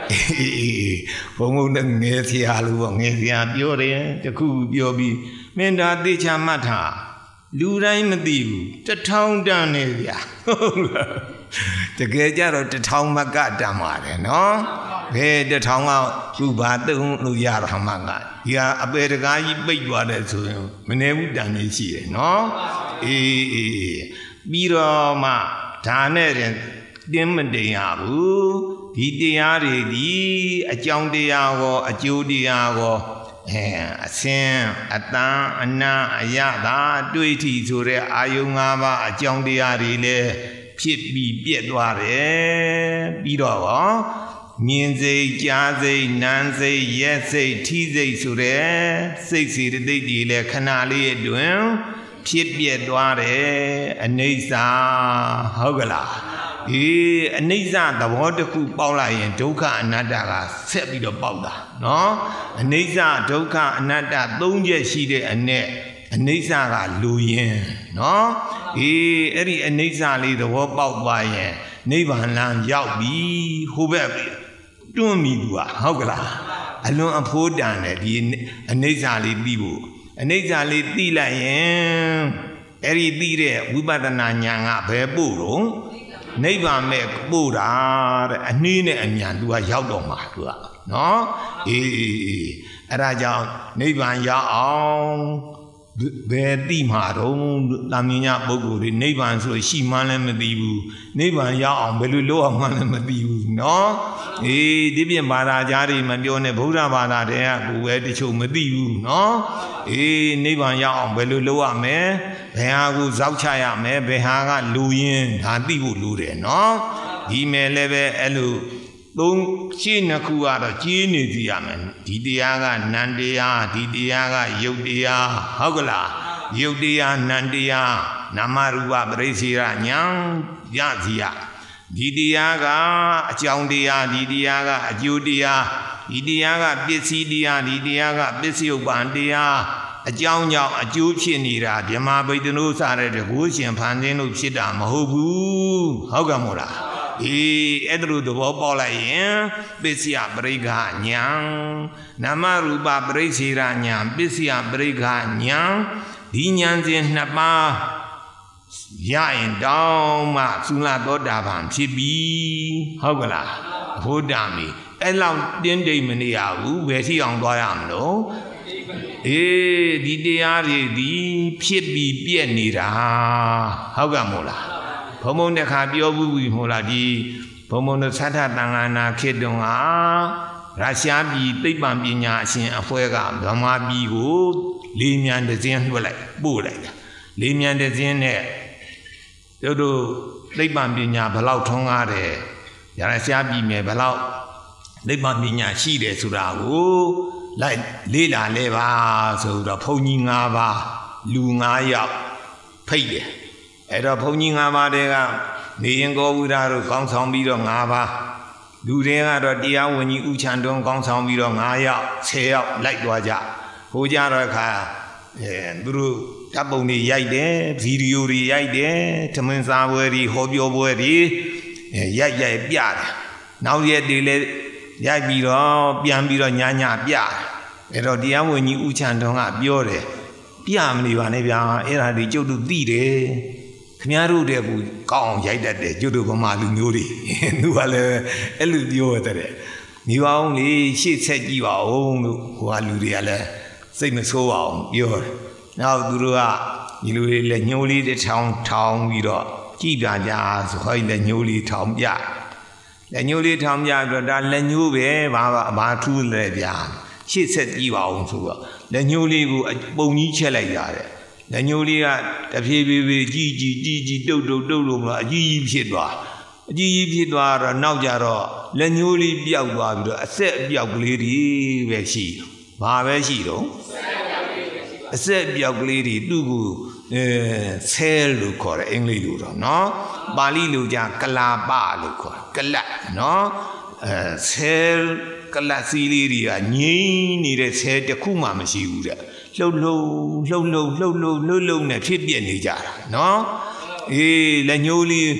ဘုံဘုံနဲ့ငယ်ဆရာလို့ငယ်ဆရာပြောတယ်တခုပြောပြီးမင်းဒါသေချာမှတ်ထားလူတိုင်းမသိဘူး1000တန်နေဗျာဟုတ်လားတကယ်ကြတော့1000မကတန်ပါတယ်နော်ဘယ်1000ကခုဘာသုံးလို့ရတာမှကဒီဟာအပေတကားကြီးပိတ်သွားတယ်ဆိုရင်မနေဘူးတန်နေရှိတယ်နော်အေးပြီးတော့မှဒါနဲ့တင်းမတင်ရဘူးဒီတရားတွေဒီအကြောင်းတရားကောအကျိုးတရားကောအစင်အတန်အနာအယတာတွေ့ထီဆိုတဲ့အာယုံ၅ပါးအကြောင်းတရားတွေလည်းဖြစ်ပြီးပြည့်သွားတယ်ပြီးတော့ကောမြင်စိတ်ကြားစိတ်နားစိတ်ရက်စိတ်ထီးစိတ်ဆိုတဲ့စိတ်စီတသိက်တွေလည်းခဏလေးအတွင်းဖြစ်ပြည့်သွားတယ်အနိစ္စဟုတ်ကလားအနိစ္စသဘောတစ်ခုပေါက်လိုက်ရင်ဒုက္ခအနတ္တကဆက်ပြီးတော့ပေါက်တာနော်အနိစ္စဒုက္ခအနတ္တ၃ချက်ရှိတဲ့အ내အနိစ္စကလူရင်နော်အဲ့ဒီအနိစ္စလေးသဘောပေါက်သွားရင်နိဗ္ဗာန်လမ်းရောက်ပြီဟိုဘက်တွန်းမိသူကဟုတ်ကလားအလွန်အဖိုးတန်တယ်ဒီအနိစ္စလေးပြီးဖို့အနိစ္စလေးသိလိုက်ရင်အဲ့ဒီသိတဲ့ဝိပဿနာဉာဏ်ကဘယ်ပို့တော့နိဗ္ဗာန်မဲ့ပို့တာတဲ့အနည်းနဲ့အမြန်သူကရောက်တော့မှာသူကနော်အဲ့ဒါကြောင့်နိဗ္ဗာန်ရောက်အောင်ဘယ်သိမှာတော့တာမင်းညပုဂ္ဂိုလ်တွေနိဗ္ဗာန်ဆိုရှိမှန်းလည်းမသိဘူးနိဗ္ဗာန်ရောက်အောင်ဘယ်လိုလုပ်အောင်မှလည်းမသိဘူးနော်ဒီပြင်ဘာသာကြားတွေမပြောနဲ့ဗုဒ္ဓဘာသာတည်းကကိုယ်ပဲတချို့မသိဘူးနော်နိဗ္ဗာန်ရောက်အောင်ဘယ်လိုလုပ်ရမလဲဘယ်ဟာကိုဇောက်ချရမယ်ဘယ်ဟာကလူရင်ဒါသိဖို့လိုတယ်နော်ဒီမဲ့လည်းပဲအဲ့လိုသုံးရှင်းနှစ်ခုကတော့ကြီးနေစီရမယ်ဒီတရားကနန္တရားဒီတရားကယုတ်တရားဟုတ်ကလားယုတ်တရားနန္တရားနာမရူပပရိစ္ဆေရညာရစီရဒီတရားကအကြောင်းတရားဒီတရားကအကျိုးတရားဒီတရားကပစ္စည်းတရားဒီတရားကပစ္စယုပ္ပန်တရားအကြောင်းကြောင့်အကျိုးဖြစ်နေတာဗြဟ္မာဗိတ္တနုစတဲ့တကူရှင်ဖန်ဆင်းလို့ဖြစ်တာမဟုတ်ဘူးဟုတ်ကဲ့မို့လားအဲ့ဒါလိုသဘောပေါက်လိုက်ရင်ပစ္စယပရိက္ခညာနာမရူပပရိစ္ဆေရညာပစ္စယပရိက္ခညာဒီညာစဉ်နှစ်ပါးရရင်တောင်းမှသုလသောတာပန်ဖြစ်ပြီဟုတ်ကလားဘုဒ္ဓမီအဲ့လောက်တင်းတိမ်မနေရဘူးဘယ်ထိအောင်သွားရမလို့ဒီတရားတွေဒီဖြစ်ပြီးပြည့်နေတာဟုတ်ကဲ့မို့လားဘုံဘုံတစ်ခါပြောဘူးပြီမို့လားဒီဘုံဘုံတို့သတ္ထတန်ခါနာခေတ္တဟာရုရှားပြည်သိပ္ပံပညာအရှင်အဖွဲ့ကဗမာပြည်ကိုလေးမြန်တစ်စင်းလွှတ်လိုက်ပို့လိုက်တာလေးမြန်တစ်စင်းနဲ့တို့သိပ္ပံပညာဘလောက်ထွန်းကားတယ်ရုရှားပြည်မြေဘလောက်သိပ္ပံပညာရှိတယ်ဆိုတာကိုလိုက်လေးလာလဲပါဆိုတော့ဘုန်းကြီး၅ပါးလူ9ယောက်ဖိတ်တယ်အဲ့တော့ဘုန်းကြီး၅ပါးတည်းကနေရင်ကောဝိရာတို့ကောင်းဆောင်ပြီးတော့၅ပါးလူတွေကတော့တရားဝင်ကြီးဥချန်တွန်းကောင်းဆောင်ပြီးတော့9ယောက်10ယောက်လိုက်သွားကြဟိုကြတော့ခါသူတို့တပ်ပုံတွေရိုက်တယ်ဗီဒီယိုတွေရိုက်တယ်ထမင်းစားပွဲတွေဟောပြောပွဲတွေရိုက်ပြတယ်နောက်ရက်တွေလည်းရိုက်ပြီးတော့ပြန်ပြီးတော့ညပြတယ်အဲ့တော့တရားဝင်ကြီးဥချန်တွန်းကပြောတယ်ပြမနေပါနဲ့ဗျာအဲ့ဒါဒီကျုပ်တို့သိတယ်ခင်ဗျားတို့တည်းကကောင်းအောင်ရိုက်တတ်တယ်ကျုပ်တို့ဗမာလူမျိုးတွေသူကလည်းအဲ့လိုပြောရတယ်နေပါအောင်လေရှေ့ဆက်ကြည့်ပါဦးလို့ဟိုကလူတွေကလည်းစိတ်မဆိုးအောင်ပြောတယ်နောက်သူတို့ကဒီလူတွေလည်းညှိုးလေးတစ်ထောင်ပြီးတော့ကြည့်ပြကြဆိုဟောလည်းညှိုးလေးထောင်ပြလက်ညှိုးလေးထောင်ပြတော့ဒါလက်ညှိုးပဲဘာထူးလဲဗျာရှေ့ဆက်ကြည့်ပါအောင်ဆိုတော့လက်ညှိုးလေးကိုပုံကြီးချက်လိုက်ရတယ်လက်ညှိုးလေးကတဖြည်းဖြည်းကြီးတုတ်လို့မလားအကြီးဖြစ်သွားတော့နောက်ကြတော့လက်ညှိုးလေးပျောက်သွားပြီးတော့အဆက်အပြောက်ကလေးတွေပဲရှိဘာပဲရှိတော့အဆက်အပြောက်ကလေးတွေသူ့ကိုဆဲလို့ခေါ်တယ်အင်္ဂလိပ်လိုတော့နော်ပါဠိလိုကြကလာပလို့ခေါ်ကလတ်နော်ဆဲကလတ်စီလေးတွေကငိမ့်နေတဲ့ဆဲတစ်ခုမှမရှိဘူးတဲ့လှုပ်နဲ့ဖြစ်ပြနေကြတာနော်လက်ညှိုးလေး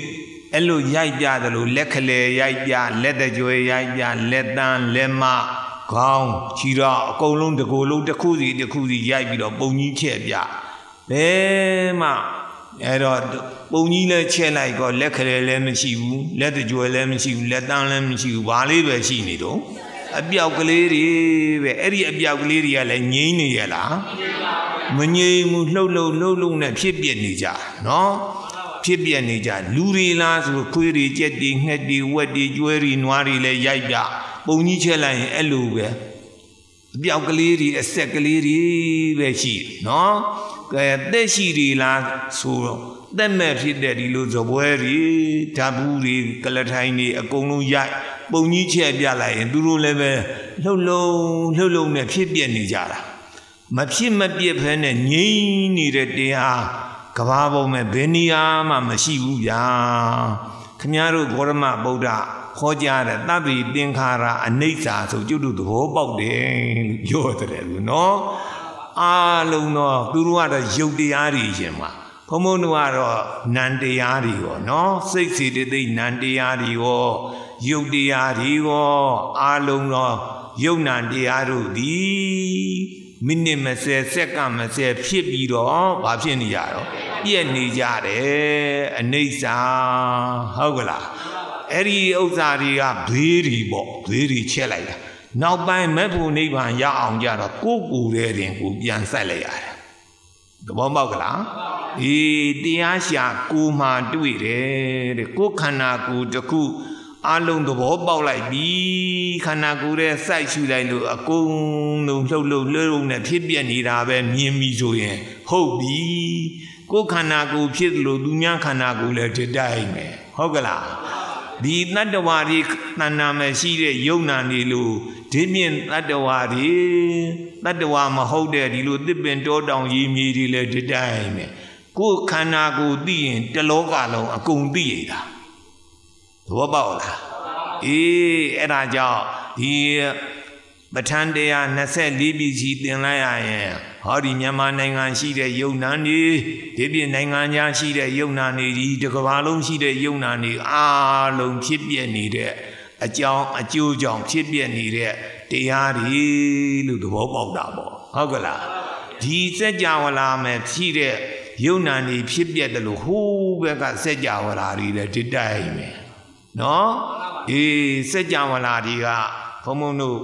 အဲ့လိုရိုက်ပြတယ်လို့လက်ခလေရိုက်ပြလက်တကြွယ်ရိုက်ပြလက်တန်းလက်မခေါင်းခြေတော်အကုန်လုံးတစ်ကိုယ်လုံးတစ်ခုစီရိုက်ပြီးတော့ပုံကြီးချက်ပြဘယ်မှအဲ့တော့ပုံကြီးလည်းချက်လိုက်တော့လက်ခလေလည်းမရှိဘူးလက်တကြွယ်လည်းမရှိဘူးလက်တန်းလည်းမရှိဘူးဘာလေးပဲရှိနေတော့အပြောက်ကလေးတွေပဲအဲ့ဒီအပြောက်ကလေးတွေကလည်းငြိမ့်နေရလားမငြိမ့်ဘူးလှုပ်နဲ့ဖြစ်ပြနေကြနော်ဖြစ်ပြနေကြလူတွေလားဆိုခွေးတွေကြက်တွေငှက်တွေဝက်တွေကျွဲတွေနွားတွေလည်းရိုက်ပြပုံကြီးချက်လိုက်ရင်အဲ့လိုပဲအပြောက်ကလေးတွေအဆက်ကလေးတွေပဲရှိနော်ကဲသက်ရှိတွေလားဆိုတော့သက်မဲ့ဖြစ်တဲ့ဒီလိုဇပွဲတွေဓာဘူးတွေကလထိုင်တွေအကုန်လုံးရိုက်ပုံကြီးချက်ပြလိုက်ရင်သူတို့လည်းပဲလှုပ်နဲ့ဖြစ်ပြနေကြတာမဖြစ်မပြစ်ဖဲနဲ့ငြိမ့်နေတဲ့တရားကဘာပေါ်မှာဘယ်နေရာမှမရှိဘူးဗျာခင်ဗျားတို့ဂေါရမဗုဒ္ဓခေါ်ကြတဲ့သဗ္ဗေသင်္ခါရအနိစ္စဆိုကျွတ်တို့သဘောပေါက်တယ်လို့ပြောတယ်လို့နော်အားလုံးတော့သူတို့ကတော့ယုတ်တရားတွေရှင်မှာဘုံဘုံတို့ကတော့နံတရားတွေရောနော်စိတ်စေတသိက်နံတရားတွေရောယုတ်တရားတွေရောအားလုံးတော့ယုတ်နံတရားတို့သည်မိနစ်20စက္ကန့်20ဖြစ်ပြီးတော့ဘာဖြစ်နေရတော့ပြည့်နေကြတယ်အနိစ္စဟုတ်ကလားအဲ့ဒီဥစ္စာတွေကဘေးတွေပေါ့ဘေးတွေချက်လိုက်တာနောက်ပိုင်းမဲ့ဖို့နိဗ္ဗာန်ရအောင်ကြတော့ကိုယ်တည်းတင်ကိုပြန်ဆက်လိုက်ရတယ်သဘောပေါက်ကလားတရားရှာကိုမှတွေ့တယ်တဲ့ကိုခန္ဓာကိုယ်တစ်ခုအလုံးသဘောပေါက်လိုက်ပြီခန္ဓာကိုယ်ရဲ့စိုက်ရှုလိုက်လို့အကုန်လုံးလှုပ်နဲ့ဖြစ်ပြနေတာပဲမြင်ပြီဆိုရင်ဟုတ်ပြီကိုခန္ဓာကိုယ်ဖြစ်လို့သူများခန္ဓာကိုယ်လည်းတတိုင်းပဲဟုတ်ကလားဒီတတ္တဝါတွေတဏ္ဍာမရှိတဲ့ယုံနာနေလို့ဒီမြင့်တတ္တဝါတွေတတ္တဝါမဟုတ်တဲ့ဒီလိုတစ်ပင်တောတောင်ကြီးမြေတွေလည်းတတိုင်းပဲကိုခန္ဓာကိုယ်သိရင်တလောကလုံးအကုန်သိရတာသဘောပေါက်လားအဲ့ဒါကြောင့်ဒီပဋ္ဌာန်းတရား24ပြည်စီသင်လိုက်ရရင်ဟောဒီမြန်မာနိုင်ငံရှိတဲ့ယုံနာနေဒီပြည်နိုင်ငံသားရှိတဲ့ယုံနာနေဒီတစ်ကမ္ဘာလုံးရှိတဲ့ယုံနာနေအားလုံးဖြစ်ပြနေတဲ့အကြောင်းအကျိုးကြောင့်ဖြစ်ပြနေတဲ့တရားတွေလို့သဘောပေါက်တာပေါ့ဟုတ်ကလားဒီစัจ java လာမယ်ဖြစ်တဲ့ယုံနာနေဖြစ်ပြတယ်လို့ဟိုးဘက်ကစัจ java လာတွေလည်းဒီတိုင်းပဲနော်စัจ java လာတွေကဘုံဘုံတို့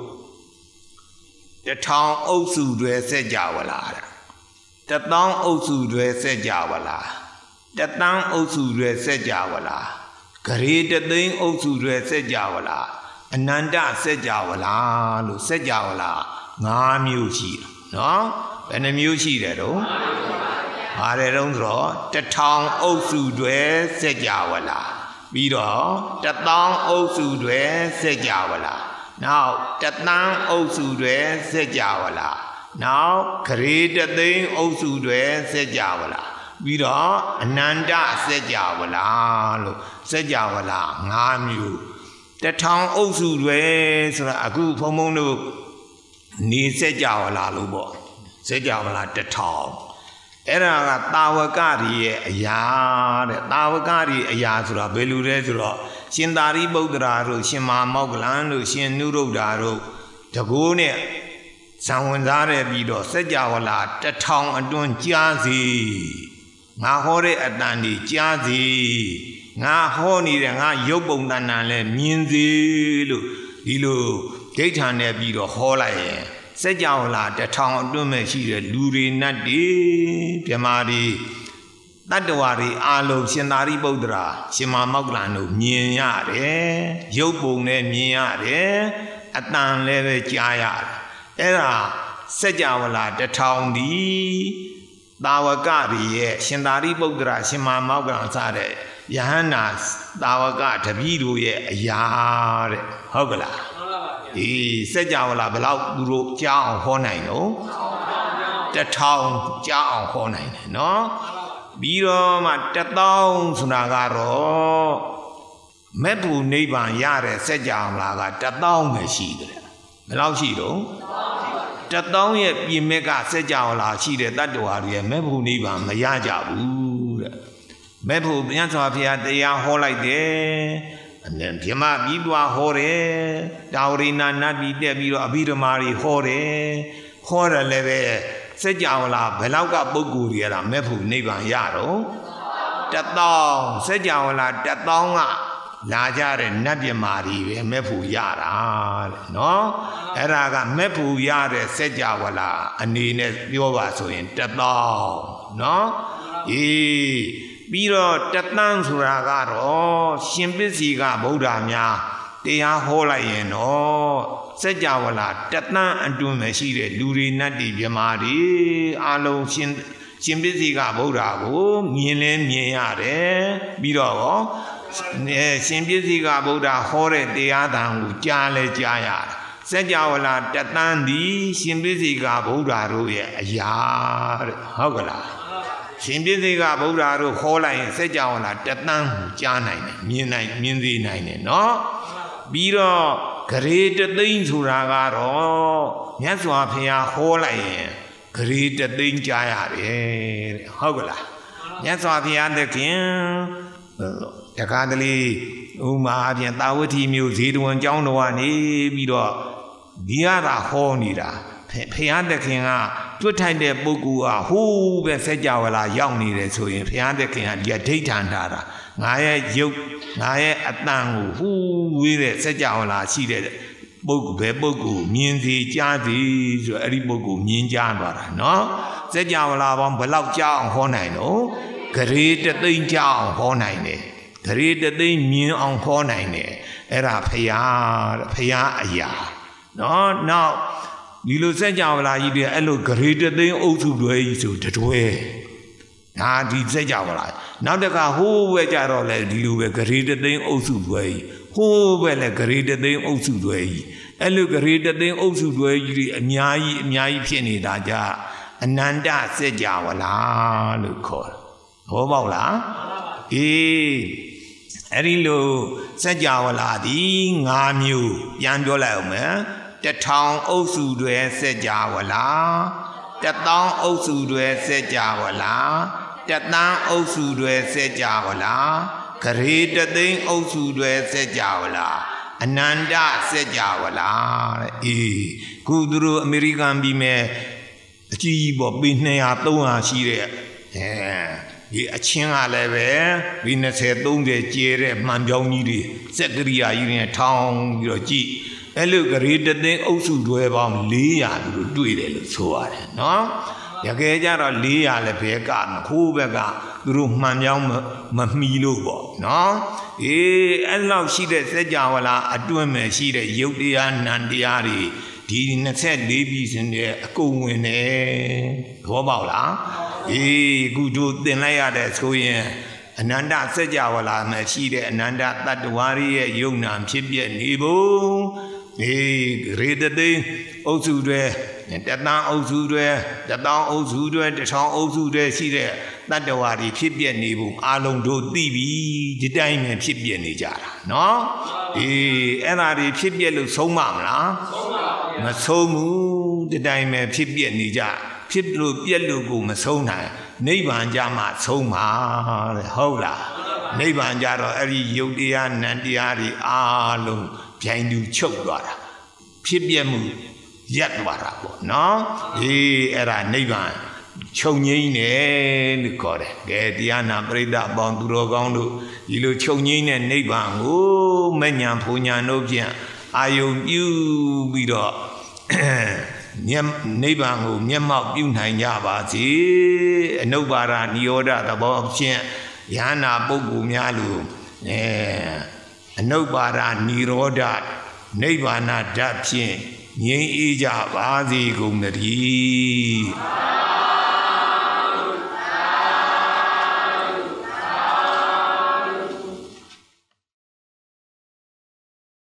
1000အုပ်စုတွေစัจ java လာ1000အုပ်စုတွေစัจ java လာ1000အုပ်စုတွေစัจ java လာဂရေတသိန်းအုပ်စုတွေစัจ java လာအနန္တစัจ java လာလို့စัจ java လာ5မျိုးရှိတယ်နော်ဘယ်နှမျိုးရှိတယ်တော့ပါတယ်တော့ဆိုတော့1000အုပ်စုတွေစัจ java လာပြီးတော့1000အုပ်စုတွေစัจ java လာနောက်1000အုပ်စုတွေစัจ java လာနောက်ဂရေတသိန်းအုပ်စုတွေစัจ java လာပြီးတော့အနန္တစัจ java လာလို့စัจ java လာ5မျိုး1000အုပ်စုတွေဆိုတာအခုဘုံဘုံတို့နေစัจ java လာလို့ပေါ့စัจ java လာ1000အဲ့ဒါကတာဝကတွေရဲ့အရာတဲ့တာဝကတွေအရာဆိုတာဘယ်လိုလဲဆိုတော့ရှင်သာရိပုတ္တရာတို့ရှင်မမောက္ကလန်တို့ရှင်နုရုဒ္ဓါတို့တကိုးနဲ့ဇံဝင်စားရပြီးတော့စัจ java လာ1000အတွန်းကြားစီငါဟောတဲ့အတန်ကြီးကြားစီငါဟောနေတဲ့ငါရုပ်ပုံတဏ္ဍာလဲမြင်စီလို့ဒီလိုဒိဋ္ဌာန်နဲ့ပြီးတော့ဟောလိုက်ရင်စัจ java လာ1000အတွန်းမဲ့ရှိတဲ့လူတွေနတ်တွေမြမာတွေတတ္တဝါတွေအာလုံးရှင်သာရိပုတ္တရာရှင်မမောက္ကလန်တို့မြင်ရတယ်ရုပ်ပုံနဲ့မြင်ရတယ်အတန်လည်းပဲကြားရတယ်အဲ့ဒါစัจ java လာ1000ဒီတာဝကတွေရဲ့ရှင်သာရိပုတ္တရာရှင်မမောက္ကလန်စတဲ့ယဟန္တာတာဝကတပည့်တို့ရဲ့အရာတဲ့ဟုတ်ကလားစัจ java လာဘယ်လောက်သူတို့ကြားအောင်ဟောနိုင်လို့1000ကြားအောင်ဟောနိုင်တယ်နော်ပြီးတော့မှ1000ဆိုတာကတော့မဲ့ဘူနိဗ္ဗာန်ရတဲ့စัจ java လာက1000ပဲရှိတယ်ဘယ်လောက်ရှိတော့1000ရဲ့ပြင်မဲ့ကစัจ java လာရှိတဲ့တတ္တဝါတွေရဲ့မဲ့ဘူနိဗ္ဗာန်မရကြဘူးတဲ့မဲ့ဖို့မြတ်စွာဘုရားတရားဟောလိုက်တယ်ဗြဟ္မပြီးသွားဟောတယ်တာဝရိနာနတ်ပြည်တက်ပြီးတော့အဘိဓမ္မာတွေဟောတယ်လည်းပဲစัจ java လာဘယ်လောက်ကပုဂ္ဂိုလ်တွေအဲ့ဒါမဲ့ဖို့နိဗ္ဗာန်ရတော့1000စัจ java လာ1000ကလာကြတဲ့နတ်ပြမာတွေပဲမဲ့ဖို့ရတာတဲ့နော်အဲ့ဒါကမဲ့ဖို့ရတဲ့စัจ java လာအနေနဲ့ပြောပါဆိုရင်1000နော်ပြီးတော့1000ဆိုတာကတော့ရှင်ပစ္စည်းကဗုဒ္ဓများတရားဟောလိုက်ရင်တော့စัจ java လာ1000အတွင်းမှာရှိတဲ့လူတွေနတ်တွေပြမာတွေအလုံးရှင်ပစ္စည်းကဗုဒ္ဓကိုမြင်လဲမြင်ရတယ်ပြီးတော့ရှင်ပစ္စည်းကဗုဒ္ဓဟောတဲ့တရားတန်ကိုကြားလဲကြားရတယ်စัจ java လာ1000ဒီရှင်ပစ္စည်းကဗုဒ္ဓတို့ရဲ့အရာတဲ့ဟုတ်ကလားရှင်ပစ္စည်းကဗုဒ္ဓတို့ဟောလိုက်ရင်စัจ java လာ1000ကိုကြားနိုင်တယ်မြင်သိနိုင်တယ်နော်ပြီးတော့ဂရေတသိန်းဆိုတာကတော့မြတ်စွာဘုရားဟောလိုက်ရင်ဂရေတသိန်းကြားရတယ်တဲ့ဟုတ်ကလားမြတ်စွာဘုရားသခင်တခါတလေဥမာအပြင်တာဝတိမျိုးဇေတဝန်ကျောင်းတော်ကနေပြီးတော့ဒီရတာဟောနေတာဘုရားသခင်ကတွတ်ထိုက်တဲ့ပုဂ္ဂိုလ်ကဟိုးပဲစัจ java လာရောက်နေတယ်ဆိုရင်ဘုရားသခင်ကဒီကဒိဋ္ဌံထားတာငါရဲ့ရုပ်ငါရဲ့အတန်ကိုဟိုးဝေးတဲ့စัจ java လာရှိတဲ့ပုဂ္ဂိုလ်ဘယ်ပုဂ္ဂိုလ်မြင်စီကြားစီဆိုအဲ့ဒီပုဂ္ဂိုလ်မြင်ကြားသွားတာနော်စัจ java လာပေါင်းဘယ်လောက်ကြားအောင်ဟောနိုင်တော့ဂရေတသိန်းကြားအောင်ဟောနိုင်တယ်ဂရေတသိန်းမြင်အောင်ဟောနိုင်တယ်အဲ့ဒါဘုရားအရာနော်နောက်ဒီလိုစัจ java လာကြီးတွေအဲ့လိုဂရေတသိန်းအုပ်စုတွေကြီးဆိုတွဲဒါဒီစัจ java လာနောက်တခါဟိုးပဲကြတော့လေဒီလိုပဲဂရေတသိန်းအုပ်စုတွေကြီးဟိုးပဲလေဂရေတသိန်းအုပ်စုတွေကြီးအဲ့လိုဂရေတသိန်းအုပ်စုတွေကြီးအများကြီးဖြစ်နေတာကြအနန္တစัจ java လာလို့ခေါ်တယ်ဟောပေါ့လားအဲ့ဒီလိုစัจ java လာဒီ5မျိုးပြန်ပြောလိုက်အောင်မယ်1000အုပ်စုတွေစัจ java လာ1000အုပ်စုတွေစัจ java လာ1000အုပ်စုတွေစัจ java လာဂရေတသိန်းအုပ်စုတွေစัจ java လာအနန္တစัจ java လာတဲ့ခုသူတို့အမေရိကန်ပြည်မဲ့အကြီးပေါ့ပေ200 300ရှိတဲ့ဒီအချင်းကလည်းပဲဒီ20 30ကျဲတဲ့မှန်ပြောင်းကြီးတွေစက်ကရိယာကြီးတွေထောင်းပြီးတော့ကြည့်အဲ့လိုဂရေတသိန်းအုပ်စုတွဲပေါင်း400သူတို့တွေ့တယ်လို့ဆိုရတယ်နော်ရကယ်ကြတော့400လည်းဘဲကခိုးဘက်ကသူတို့မှန်ပြောင်းမမီလို့ပေါ့နော်အဲ့လောက်ရှိတဲ့စัจ java လာအတွင်းမဲ့ရှိတဲ့ရုပ်တရားနံတရားတွေဒီ24ပြည်စင်တဲ့အကုန်ဝင်တယ်ဘောပေါက်လားခုတို့သင်လိုက်ရတဲ့ဆိုရင်အနန္တစัจ java လာမှာရှိတဲ့အနန္တတတ္တဝါရဲ့ယုံနာဖြစ်ပြနေဖို့ရေတသိန်းအုပ်စုတွေ1000အုပ်စုတွေ1000အုပ်စုတွေ1000အုပ်စုတွေရှိတဲ့တတ္တဝါတွေဖြစ်ပြနေဖို့အလုံးတို့သိပြီဒီတိုင်းပဲဖြစ်ပြနေကြတာနော်အဲ့ဒါတွေဖြစ်ပြလို့ဆုံးမမလားမဆုံးဘူးဒီတိုင်းပဲဖြစ်ပြနေကြဖြစ်လို့ပြက်လို့ကိုမဆုံးနိုင်နိဗ္ဗာန်ကြမှာဆုံးမှာတဲ့ဟုတ်လားနိဗ္ဗာန်ကြတော့အဲ့ဒီယုတ်တရားနံတရားတွေအားလုံးပြိုင်သူချုပ်သွားတာဖြစ်ပြမှုရပ်သွားတာပေါ့နော်အဲ့ဒါနိဗ္ဗာန်ချုပ်ငိမ့်တယ်လို့ခေါ်တယ်ကဲတရားနာပရိသတ်အပေါင်းသူတော်ကောင်းတို့ဒီလိုချုပ်ငိမ့်တဲ့နိဗ္ဗာန်ကိုမဉ္ဇဉ်ဘုံညာတို့ဖြင့်အာယုံပြုပြီးတော့နိဗ္ဗာန်ကိုမျက်မှောက်ပြုနိုင်ကြပါစေအနုပါဒနိရောဓသဘောဖြင့်ယန္နာပုဂ္ဂိုလ်များလို့အနုပါဒနိရောဓနိဗ္ဗာန်ဓာတ်ဖြင့်ငြိမ်းအေးကြပါစေကုန်သတည်း